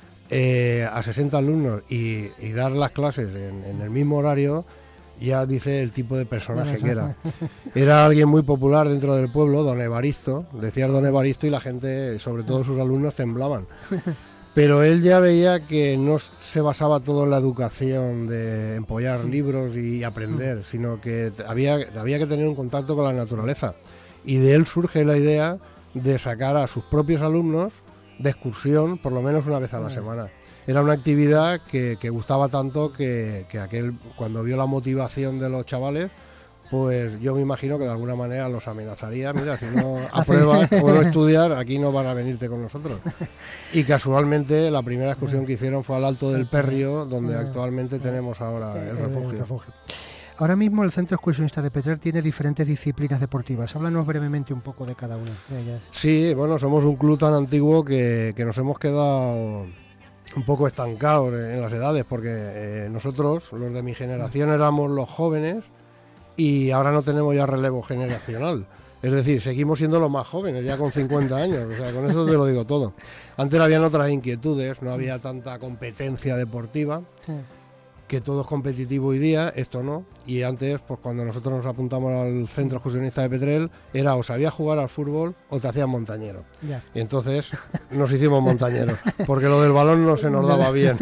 eh, a sesenta alumnos y, y dar las clases en, en el mismo horario, ya dice el tipo de personaje que era. Era alguien muy popular dentro del pueblo, don Evaristo, decías don Evaristo y la gente, sobre todo sus alumnos, temblaban. Pero él ya veía que no se basaba todo en la educación de empollar libros y aprender, sino que había, había que tener un contacto con la naturaleza. Y de él surge la idea de sacar a sus propios alumnos de excursión por lo menos una vez a la semana. Era una actividad que, que gustaba tanto que, que aquel, cuando vio la motivación de los chavales, pues yo me imagino que de alguna manera los amenazaría. Mira, si no apruebas o no estudiar, aquí no van a venirte con nosotros. Y casualmente la primera excursión que hicieron fue al Alto del Perrio, donde actualmente tenemos ahora el refugio. Ahora mismo el Centro Excursionista de Petrer tiene diferentes disciplinas deportivas. Háblanos brevemente un poco de cada una de ellas. Sí, bueno, somos un club tan antiguo que, que nos hemos quedado un poco estancados en las edades, porque eh, nosotros, los de mi generación, éramos los jóvenes y ahora no tenemos ya relevo generacional. Es decir, seguimos siendo los más jóvenes, ya con cincuenta años, o sea, con eso te lo digo todo. Antes habían otras inquietudes, no había tanta competencia deportiva, sí. que todo es competitivo hoy día, esto no. Y antes, pues cuando nosotros nos apuntamos al Centro Excursionista de Petrer, era o sabías jugar al fútbol o te hacías montañero. Ya. Y entonces nos hicimos montañeros, porque lo del balón no se nos daba bien.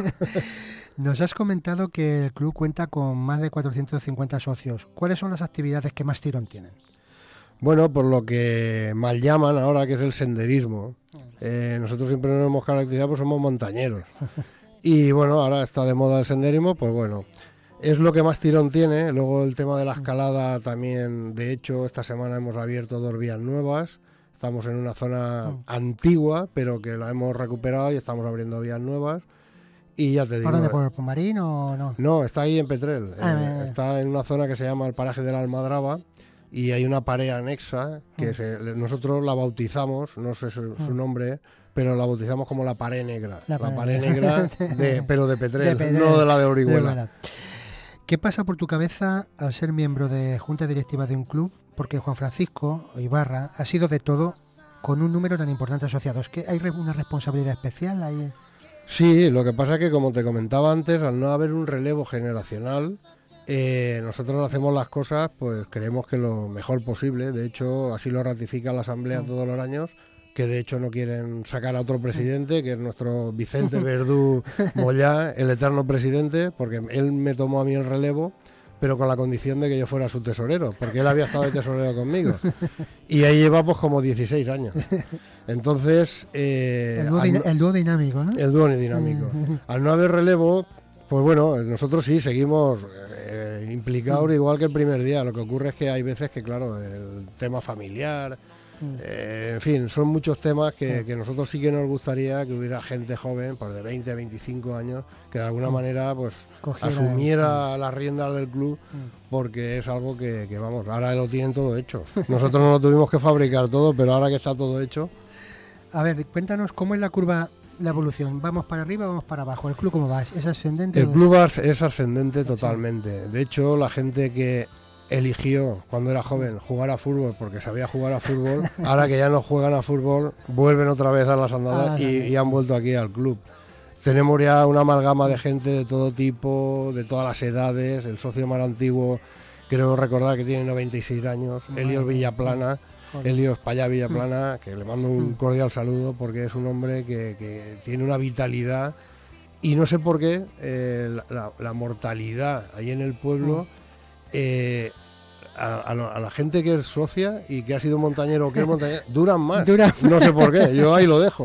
Nos has comentado que el club cuenta con más de cuatrocientos cincuenta socios. ¿Cuáles son las actividades que más tirón tienen? Bueno, por lo que mal llaman ahora, que es el senderismo. Eh, nosotros siempre nos hemos caracterizado, pues somos montañeros. Y bueno, ahora está de moda el senderismo, pues bueno, es lo que más tirón tiene. Luego el tema de la escalada también, de hecho, esta semana hemos abierto dos vías nuevas. Estamos en una zona mm. antigua, pero que la hemos recuperado y estamos abriendo vías nuevas. Y ya te digo... ¿Por dónde? ¿Por el Pomarín o no? No, está ahí en Petrer. Ah, eh, está en una zona que se llama el paraje de la Almadraba. Y hay una pared anexa que mm. se, nosotros la bautizamos, no sé su, su nombre, pero la bautizamos como la pared negra. La, la pared negra, de, pero de Petrer, de no de la de Orihuela. De ¿Qué pasa por tu cabeza al ser miembro de junta directiva de un club? Porque Juan Francisco Ibarra ha sido de todo con un número tan importante de asociados. ¿Que hay una responsabilidad especial ahí? Sí, lo que pasa es que, como te comentaba antes, al no haber un relevo generacional... Eh, nosotros hacemos las cosas, pues creemos que lo mejor posible. De hecho, así lo ratifica la Asamblea todos los años, que de hecho no quieren sacar a otro presidente, que es nuestro Vicente Verdú Mollá, el eterno presidente, porque él me tomó a mí el relevo, pero con la condición de que yo fuera su tesorero, porque él había estado de tesorero conmigo. Y ahí lleva pues como dieciséis años. Entonces... Eh, el, dúo al, el dúo dinámico, ¿no? El dúo dinámico. Al no haber relevo... Pues bueno, nosotros sí seguimos eh, implicados mm. igual que el primer día. Lo que ocurre es que hay veces que, claro, el tema familiar, mm. eh, en fin, son muchos temas que, mm. que nosotros sí que nos gustaría que hubiera gente joven, pues de veinte a veinticinco años, que de alguna mm. manera pues Cogiera asumiera el... las riendas del club, mm. porque es algo que, que, vamos, ahora lo tienen todo hecho. Nosotros no lo tuvimos que fabricar todo, pero ahora que está todo hecho... A ver, cuéntanos cómo es la curva... La evolución, ¿vamos para arriba o vamos para abajo? ¿El club cómo va? ¿Es ascendente? El club es ascendente totalmente. De hecho, la gente que eligió cuando era joven jugar a fútbol porque sabía jugar a fútbol, ahora que ya no juegan a fútbol, vuelven otra vez a las andadas ah, y, y han vuelto aquí al club. Tenemos ya una amalgama de gente de todo tipo, de todas las edades. El socio más antiguo, creo recordar que tiene noventa y seis años, bueno, Helios Villaplana. Helios Payá Villaplana, que le mando un cordial saludo porque es un hombre que, que tiene una vitalidad y no sé por qué eh, la, la mortalidad ahí en el pueblo, eh, a, a, a la gente que es socia y que ha sido montañero o que es montañero, duran más. Duran. No sé por qué, yo ahí lo dejo.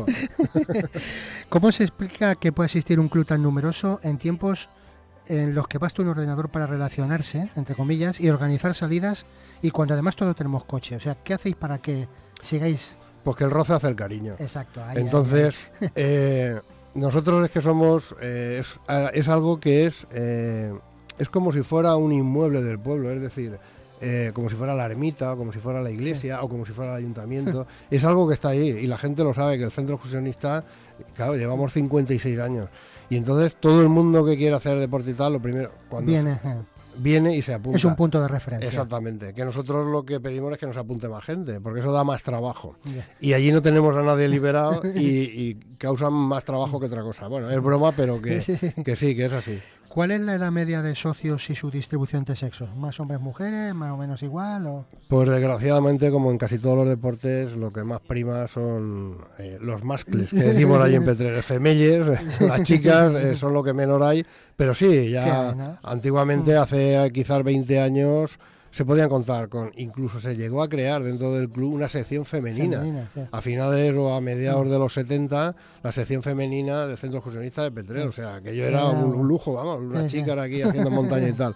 ¿Cómo se explica que puede existir un club tan numeroso en tiempos en los que basta un ordenador para relacionarse, entre comillas, y organizar salidas, y cuando además todos tenemos coche? O sea, ¿qué hacéis para que sigáis? Pues que el roce hace el cariño. Exacto. Ahí, Entonces, ahí, ahí. Eh, nosotros es que somos, eh, es, es algo que es, eh, es como si fuera un inmueble del pueblo, es decir, eh, como si fuera la ermita, o como si fuera la iglesia, sí. o como si fuera el ayuntamiento. Es algo que está ahí, y la gente lo sabe, que el centro excursionista, claro, llevamos cincuenta y seis años. Y entonces todo el mundo que quiere hacer deporte y tal, lo primero, cuando viene, se, viene y se apunta. Es un punto de referencia. Exactamente, que nosotros lo que pedimos es que nos apunte más gente, porque eso da más trabajo. Yeah. Y allí no tenemos a nadie liberado y, y causan más trabajo que otra cosa. Bueno, es broma, pero que, que sí, que es así. ¿Cuál es la edad media de socios y su distribución de sexos? ¿Más hombres, mujeres, más o menos igual? O... Pues desgraciadamente, como en casi todos los deportes, lo que más prima son eh, los mascles, que decimos allí en Petrer, femelles, las chicas eh, son lo que menos hay, pero sí, ya sí, ¿no? Antiguamente, hace quizás veinte años, se podían contar con, incluso se llegó a crear dentro del club una sección femenina, femenina sí. A finales o a mediados de los setenta, la sección femenina del Centro Excursionista de Petrer, o sea, que yo era un, un lujo, vamos, una sí, chica sí. Era aquí haciendo montaña y tal.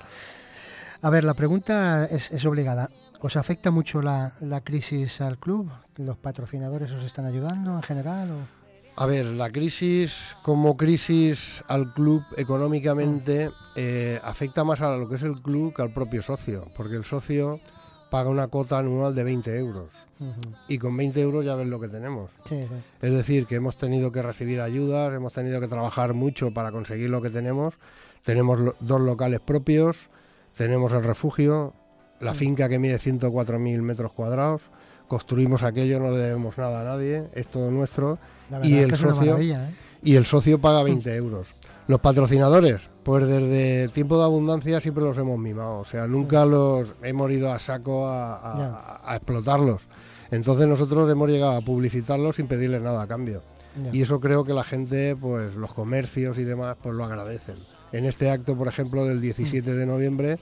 A ver, la pregunta es, es obligada. ¿Os afecta mucho la, la crisis al club? ¿Los patrocinadores os están ayudando en general? O? A ver, la crisis como crisis al club económicamente eh, afecta más a lo que es el club que al propio socio, porque el socio paga una cuota anual de veinte euros uh-huh. y con veinte euros ya ves lo que tenemos. Sí, sí. Es decir, que hemos tenido que recibir ayudas, hemos tenido que trabajar mucho para conseguir lo que tenemos. Tenemos lo, dos locales propios, tenemos el refugio, la uh-huh. finca que mide ciento cuatro mil metros cuadrados, construimos aquello, no le debemos nada a nadie, es todo nuestro. Y el socio ¿eh? y el socio paga veinte euros. Los patrocinadores, pues desde el tiempo de abundancia siempre los hemos mimado, o sea, nunca los hemos ido a saco a, a, a, a explotarlos. Entonces nosotros hemos llegado a publicitarlos sin pedirles nada a cambio. Ya. Y eso creo que la gente, pues los comercios y demás, pues lo agradecen. En este acto, por ejemplo, del diecisiete de noviembre,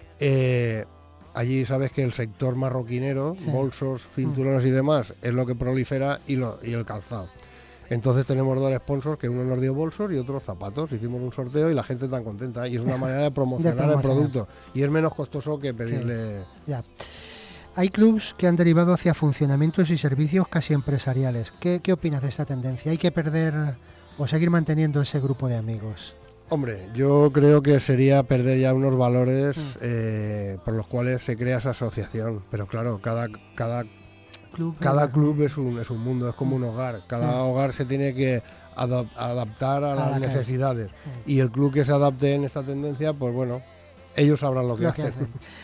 eh, allí sabes que el sector marroquinero, sí. bolsos, cinturones y demás, es lo que prolifera y, lo, y el calzado. Entonces tenemos dos sponsors, que uno nos dio bolsos y otro zapatos. Hicimos un sorteo y la gente tan contenta. Y es una manera de promocionar, de promocionar. el producto. Y es menos costoso que pedirle... Sí. Ya. Hay clubs que han derivado hacia funcionamientos y servicios casi empresariales. ¿Qué, qué opinas de esta tendencia? ¿Hay que perder o seguir manteniendo ese grupo de amigos? Hombre, yo creo que sería perder ya unos valores mm. eh, por los cuales se crea esa asociación. Pero claro, cada... cada Club, cada club es un, es un mundo, es como un hogar. Cada sí. hogar se tiene que adap- adaptar a, a las necesidades. Sí. Y el club que se adapte en esta tendencia, pues bueno, ellos sabrán lo que, lo que hacen. hacen.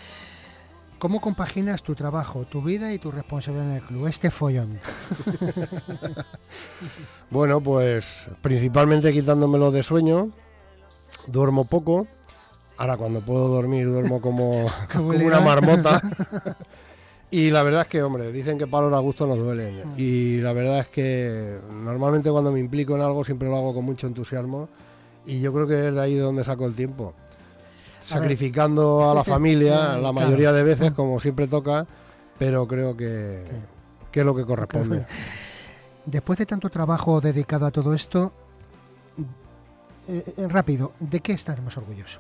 ¿Cómo compaginas tu trabajo, tu vida y tu responsabilidad en el club? Este follón. Bueno, pues principalmente quitándomelo de sueño. Duermo poco. Ahora cuando puedo dormir duermo como, como una marmota. Y la verdad es que, hombre, dicen que palos a gusto no duelen. Mm. Y la verdad es que normalmente cuando me implico en algo siempre lo hago con mucho entusiasmo. Y yo creo que es de ahí de donde saco el tiempo. A Sacrificando ver. a la familia, la mayoría claro. de veces, como siempre toca, pero creo que, sí. que es lo que corresponde. Después de tanto trabajo dedicado a todo esto, eh, rápido, ¿de qué estaremos orgullosos?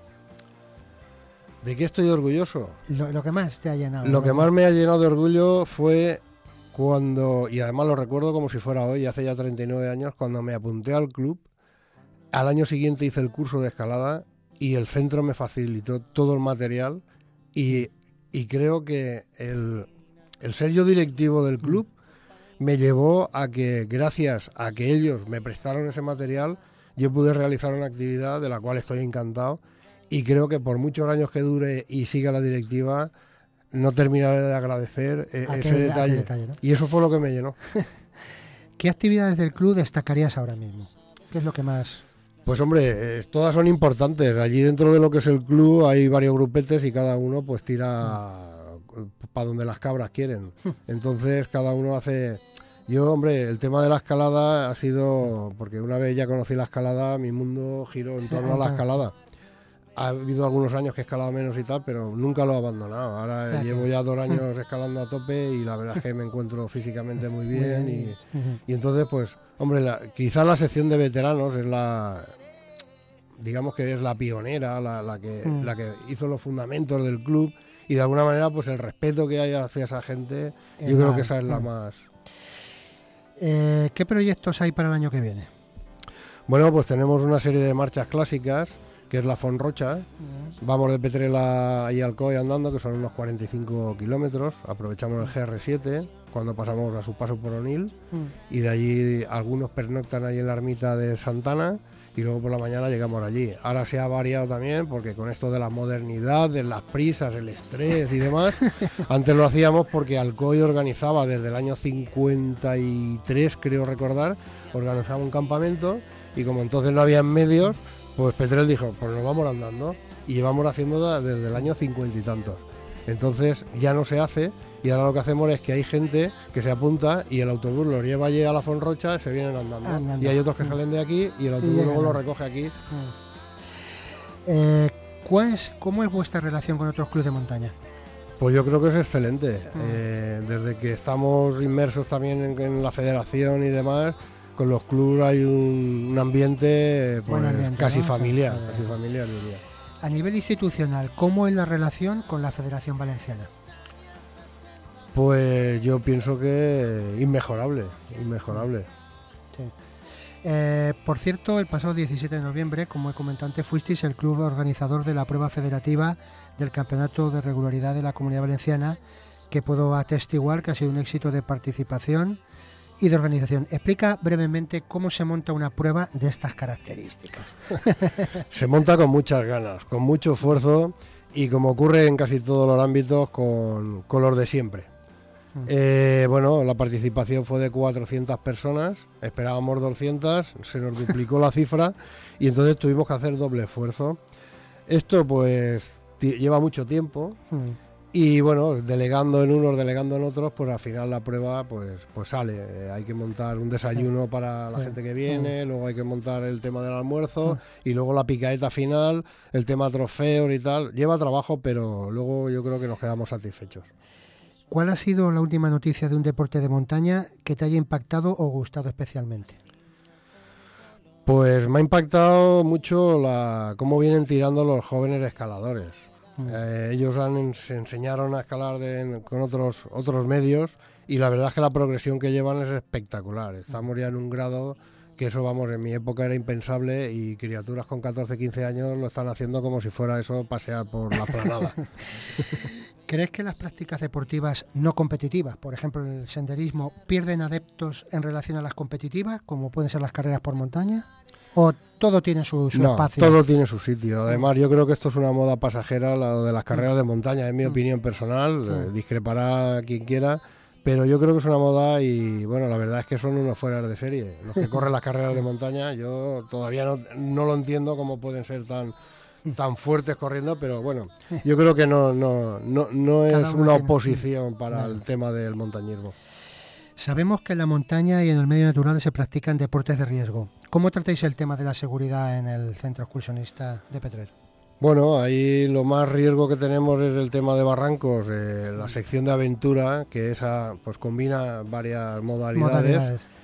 ¿De qué estoy orgulloso? Lo, lo que más te ha llenado. Lo que más me ha llenado de orgullo fue cuando, y además lo recuerdo como si fuera hoy, hace ya treinta y nueve años, cuando me apunté al club. Al año siguiente hice el curso de escalada y el centro me facilitó todo el material y, y creo que el, el ser yo directivo del club me llevó a que, gracias a que ellos me prestaron ese material, yo pude realizar una actividad de la cual estoy encantado. Y creo que por muchos años que dure y siga la directiva, no terminaré de agradecer eh, aquel, ese detalle. detalle, ¿no? Y eso fue lo que me llenó. ¿Qué actividades del club destacarías ahora mismo? ¿Qué es lo que más...? Pues hombre, eh, todas son importantes. Allí dentro de lo que es el club hay varios grupetes y cada uno pues tira mm. para donde las cabras quieren. Entonces cada uno hace... Yo, hombre, el tema de la escalada ha sido... Porque una vez ya conocí la escalada, mi mundo giró en torno a la escalada. Ha habido algunos años que he escalado menos y tal, pero nunca lo he abandonado. Ahora claro. Llevo ya dos años escalando a tope y la verdad es que me encuentro físicamente muy bien. Y, y entonces, pues, hombre, la, quizá la sección de veteranos es la, digamos que es la pionera, la, la, que, mm. la que hizo los fundamentos del club y de alguna manera, pues el respeto que hay hacia esa gente, es yo la, creo que esa es la mm. más... Eh, ¿Qué proyectos hay para el año que viene? Bueno, pues tenemos una serie de marchas clásicas, que es la Font Rocha. Mm. Vamos de Petrela y Alcoy andando, que son unos cuarenta y cinco kilómetros. Aprovechamos el G R siete cuando pasamos a su paso por Onil. Mm. Y de allí algunos pernoctan ahí en la ermita de Santana y luego por la mañana llegamos allí. Ahora se ha variado también porque con esto de la modernidad, de las prisas, el estrés y demás, antes lo hacíamos porque Alcoy organizaba desde el año cincuenta y tres, creo recordar, organizaba un campamento y como entonces no había medios, pues Petrel dijo, pues nos vamos andando y llevamos haciendo desde el año cincuenta y tantos. Entonces ya no se hace y ahora lo que hacemos es que hay gente que se apunta y el autobús los lleva allí a la Font Rocha, se vienen andando. andando. Y hay otros que salen de aquí y el autobús luego los recoge aquí. Eh, ¿cuál es, ¿Cómo es vuestra relación con otros clubes de montaña? Pues yo creo que es excelente. Mm. Eh, desde que estamos inmersos también en, en la federación y demás, con los clubes hay un, un ambiente, pues, ambiente casi, ¿no? familiar, sí, casi familiar, diría. A nivel institucional, ¿cómo es la relación con la Federación Valenciana? Pues yo pienso que inmejorable, inmejorable. Sí. Eh, por cierto, el pasado diecisiete de noviembre, como he comentado antes, fuisteis el club organizador de la prueba federativa del Campeonato de Regularidad de la Comunidad Valenciana, que puedo atestiguar que ha sido un éxito de participación y de organización. Explica brevemente cómo se monta una prueba de estas características. Se monta con muchas ganas, con mucho esfuerzo y, como ocurre en casi todos los ámbitos, con, con los de siempre. Mm. Eh, bueno, la participación fue de cuatrocientas personas, esperábamos doscientas, se nos duplicó la cifra y entonces tuvimos que hacer doble esfuerzo. Esto pues t- lleva mucho tiempo. Mm. Y bueno, delegando en unos, delegando en otros, pues al final la prueba pues pues sale. Eh, hay que montar un desayuno sí. para la sí. gente que viene, sí. luego hay que montar el tema del almuerzo sí. y luego la picaeta final, el tema trofeos y tal. Lleva trabajo, pero luego yo creo que nos quedamos satisfechos. ¿Cuál ha sido la última noticia de un deporte de montaña que te haya impactado o gustado especialmente? Pues me ha impactado mucho la cómo vienen tirando los jóvenes escaladores. Eh, ellos han, se enseñaron a escalar de, con otros otros medios y la verdad es que la progresión que llevan es espectacular. Estamos ya en un grado que eso, vamos, en mi época era impensable y criaturas con catorce, quince años lo están haciendo como si fuera eso pasear por la planada. ¿Crees que las prácticas deportivas no competitivas, por ejemplo el senderismo, pierden adeptos en relación a las competitivas, como pueden ser las carreras por montaña? ¿O todo tiene su, su no, espacio? Todo tiene su sitio. Además, yo creo que esto es una moda pasajera, la de las carreras de montaña, en mi opinión personal. Sí. Eh, discrepará quien quiera, pero yo creo que es una moda y, bueno, la verdad es que son unos fuera de serie. Los que corren las carreras de montaña, yo todavía no, no lo entiendo cómo pueden ser tan tan fuertes corriendo, pero bueno, yo creo que no, no, no, no es una oposición para el tema del montañismo. Sabemos que en la montaña y en el medio natural se practican deportes de riesgo. ¿Cómo tratáis el tema de la seguridad en el centro excursionista de Petrer? Bueno, ahí lo más riesgo que tenemos es el tema de barrancos, eh, la sección de aventura, que esa pues combina varias modalidades, modalidades.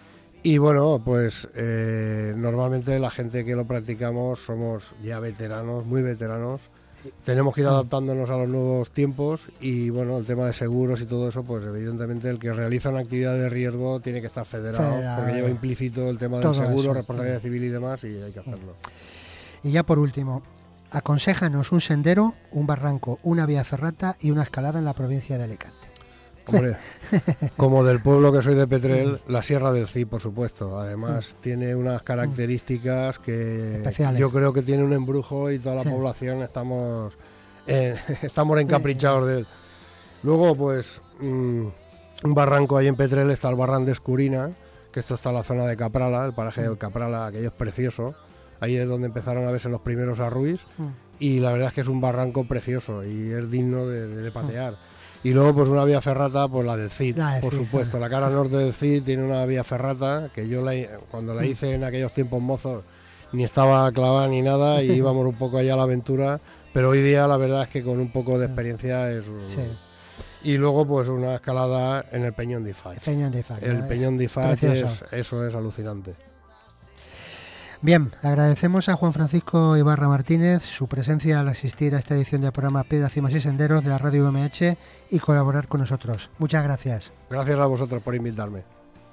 Y bueno, pues eh, normalmente la gente que lo practicamos somos ya veteranos, muy veteranos. Tenemos que ir adaptándonos a los nuevos tiempos y bueno, el tema de seguros y todo eso, pues evidentemente el que realiza una actividad de riesgo tiene que estar federado, federado porque lleva implícito el tema del seguro, eso, responsabilidad sí. civil y demás, y hay que hacerlo. Y ya por último, aconséjanos un sendero, un barranco, una vía ferrata y una escalada en la provincia de Alicante. Hombre, como del pueblo que soy de Petrel, la Sierra del Cid, por supuesto. Además, mm. tiene unas características que especiales. Yo creo que tiene un embrujo y toda la sí. población estamos eh, estamos encaprichados de él. Luego, pues, mmm, un barranco ahí en Petrel está el Barran de Escurina, que esto está en la zona de Caprala, el paraje mm. del Caprala, aquello es precioso. Ahí es donde empezaron a verse los primeros arruis mm. y la verdad es que es un barranco precioso y es digno de, de, de patear. Mm. Y luego pues una vía ferrata, pues la del Cid, la de por Cid, supuesto. La cara norte del Cid tiene una vía ferrata que yo la, cuando la hice en aquellos tiempos mozos ni estaba clavada ni nada y íbamos un poco allá a la aventura, pero hoy día la verdad es que con un poco de experiencia es... Un, sí. Y luego pues una escalada en el Peñón de Ifach. El Peñón de Ifach. El Peñón de Ifach, es, eso es alucinante. Bien, agradecemos a Juan Francisco Ibarra Martínez su presencia al asistir a esta edición del programa Piedras, Cimas y Senderos de la Radio U M H y colaborar con nosotros. Muchas gracias. Gracias a vosotros por invitarme.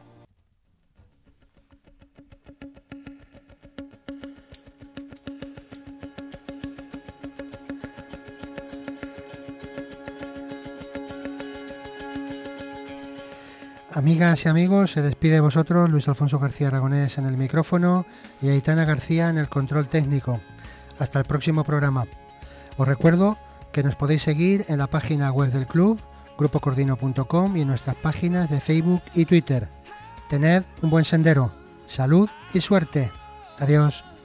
Amigas y amigos, se despide de vosotros Luis Alfonso García Aragonés en el micrófono y Aitana García en el control técnico. Hasta el próximo programa. Os recuerdo que nos podéis seguir en la página web del club, grupo cordino punto com, y en nuestras páginas de Facebook y Twitter. Tened un buen sendero, salud y suerte. Adiós.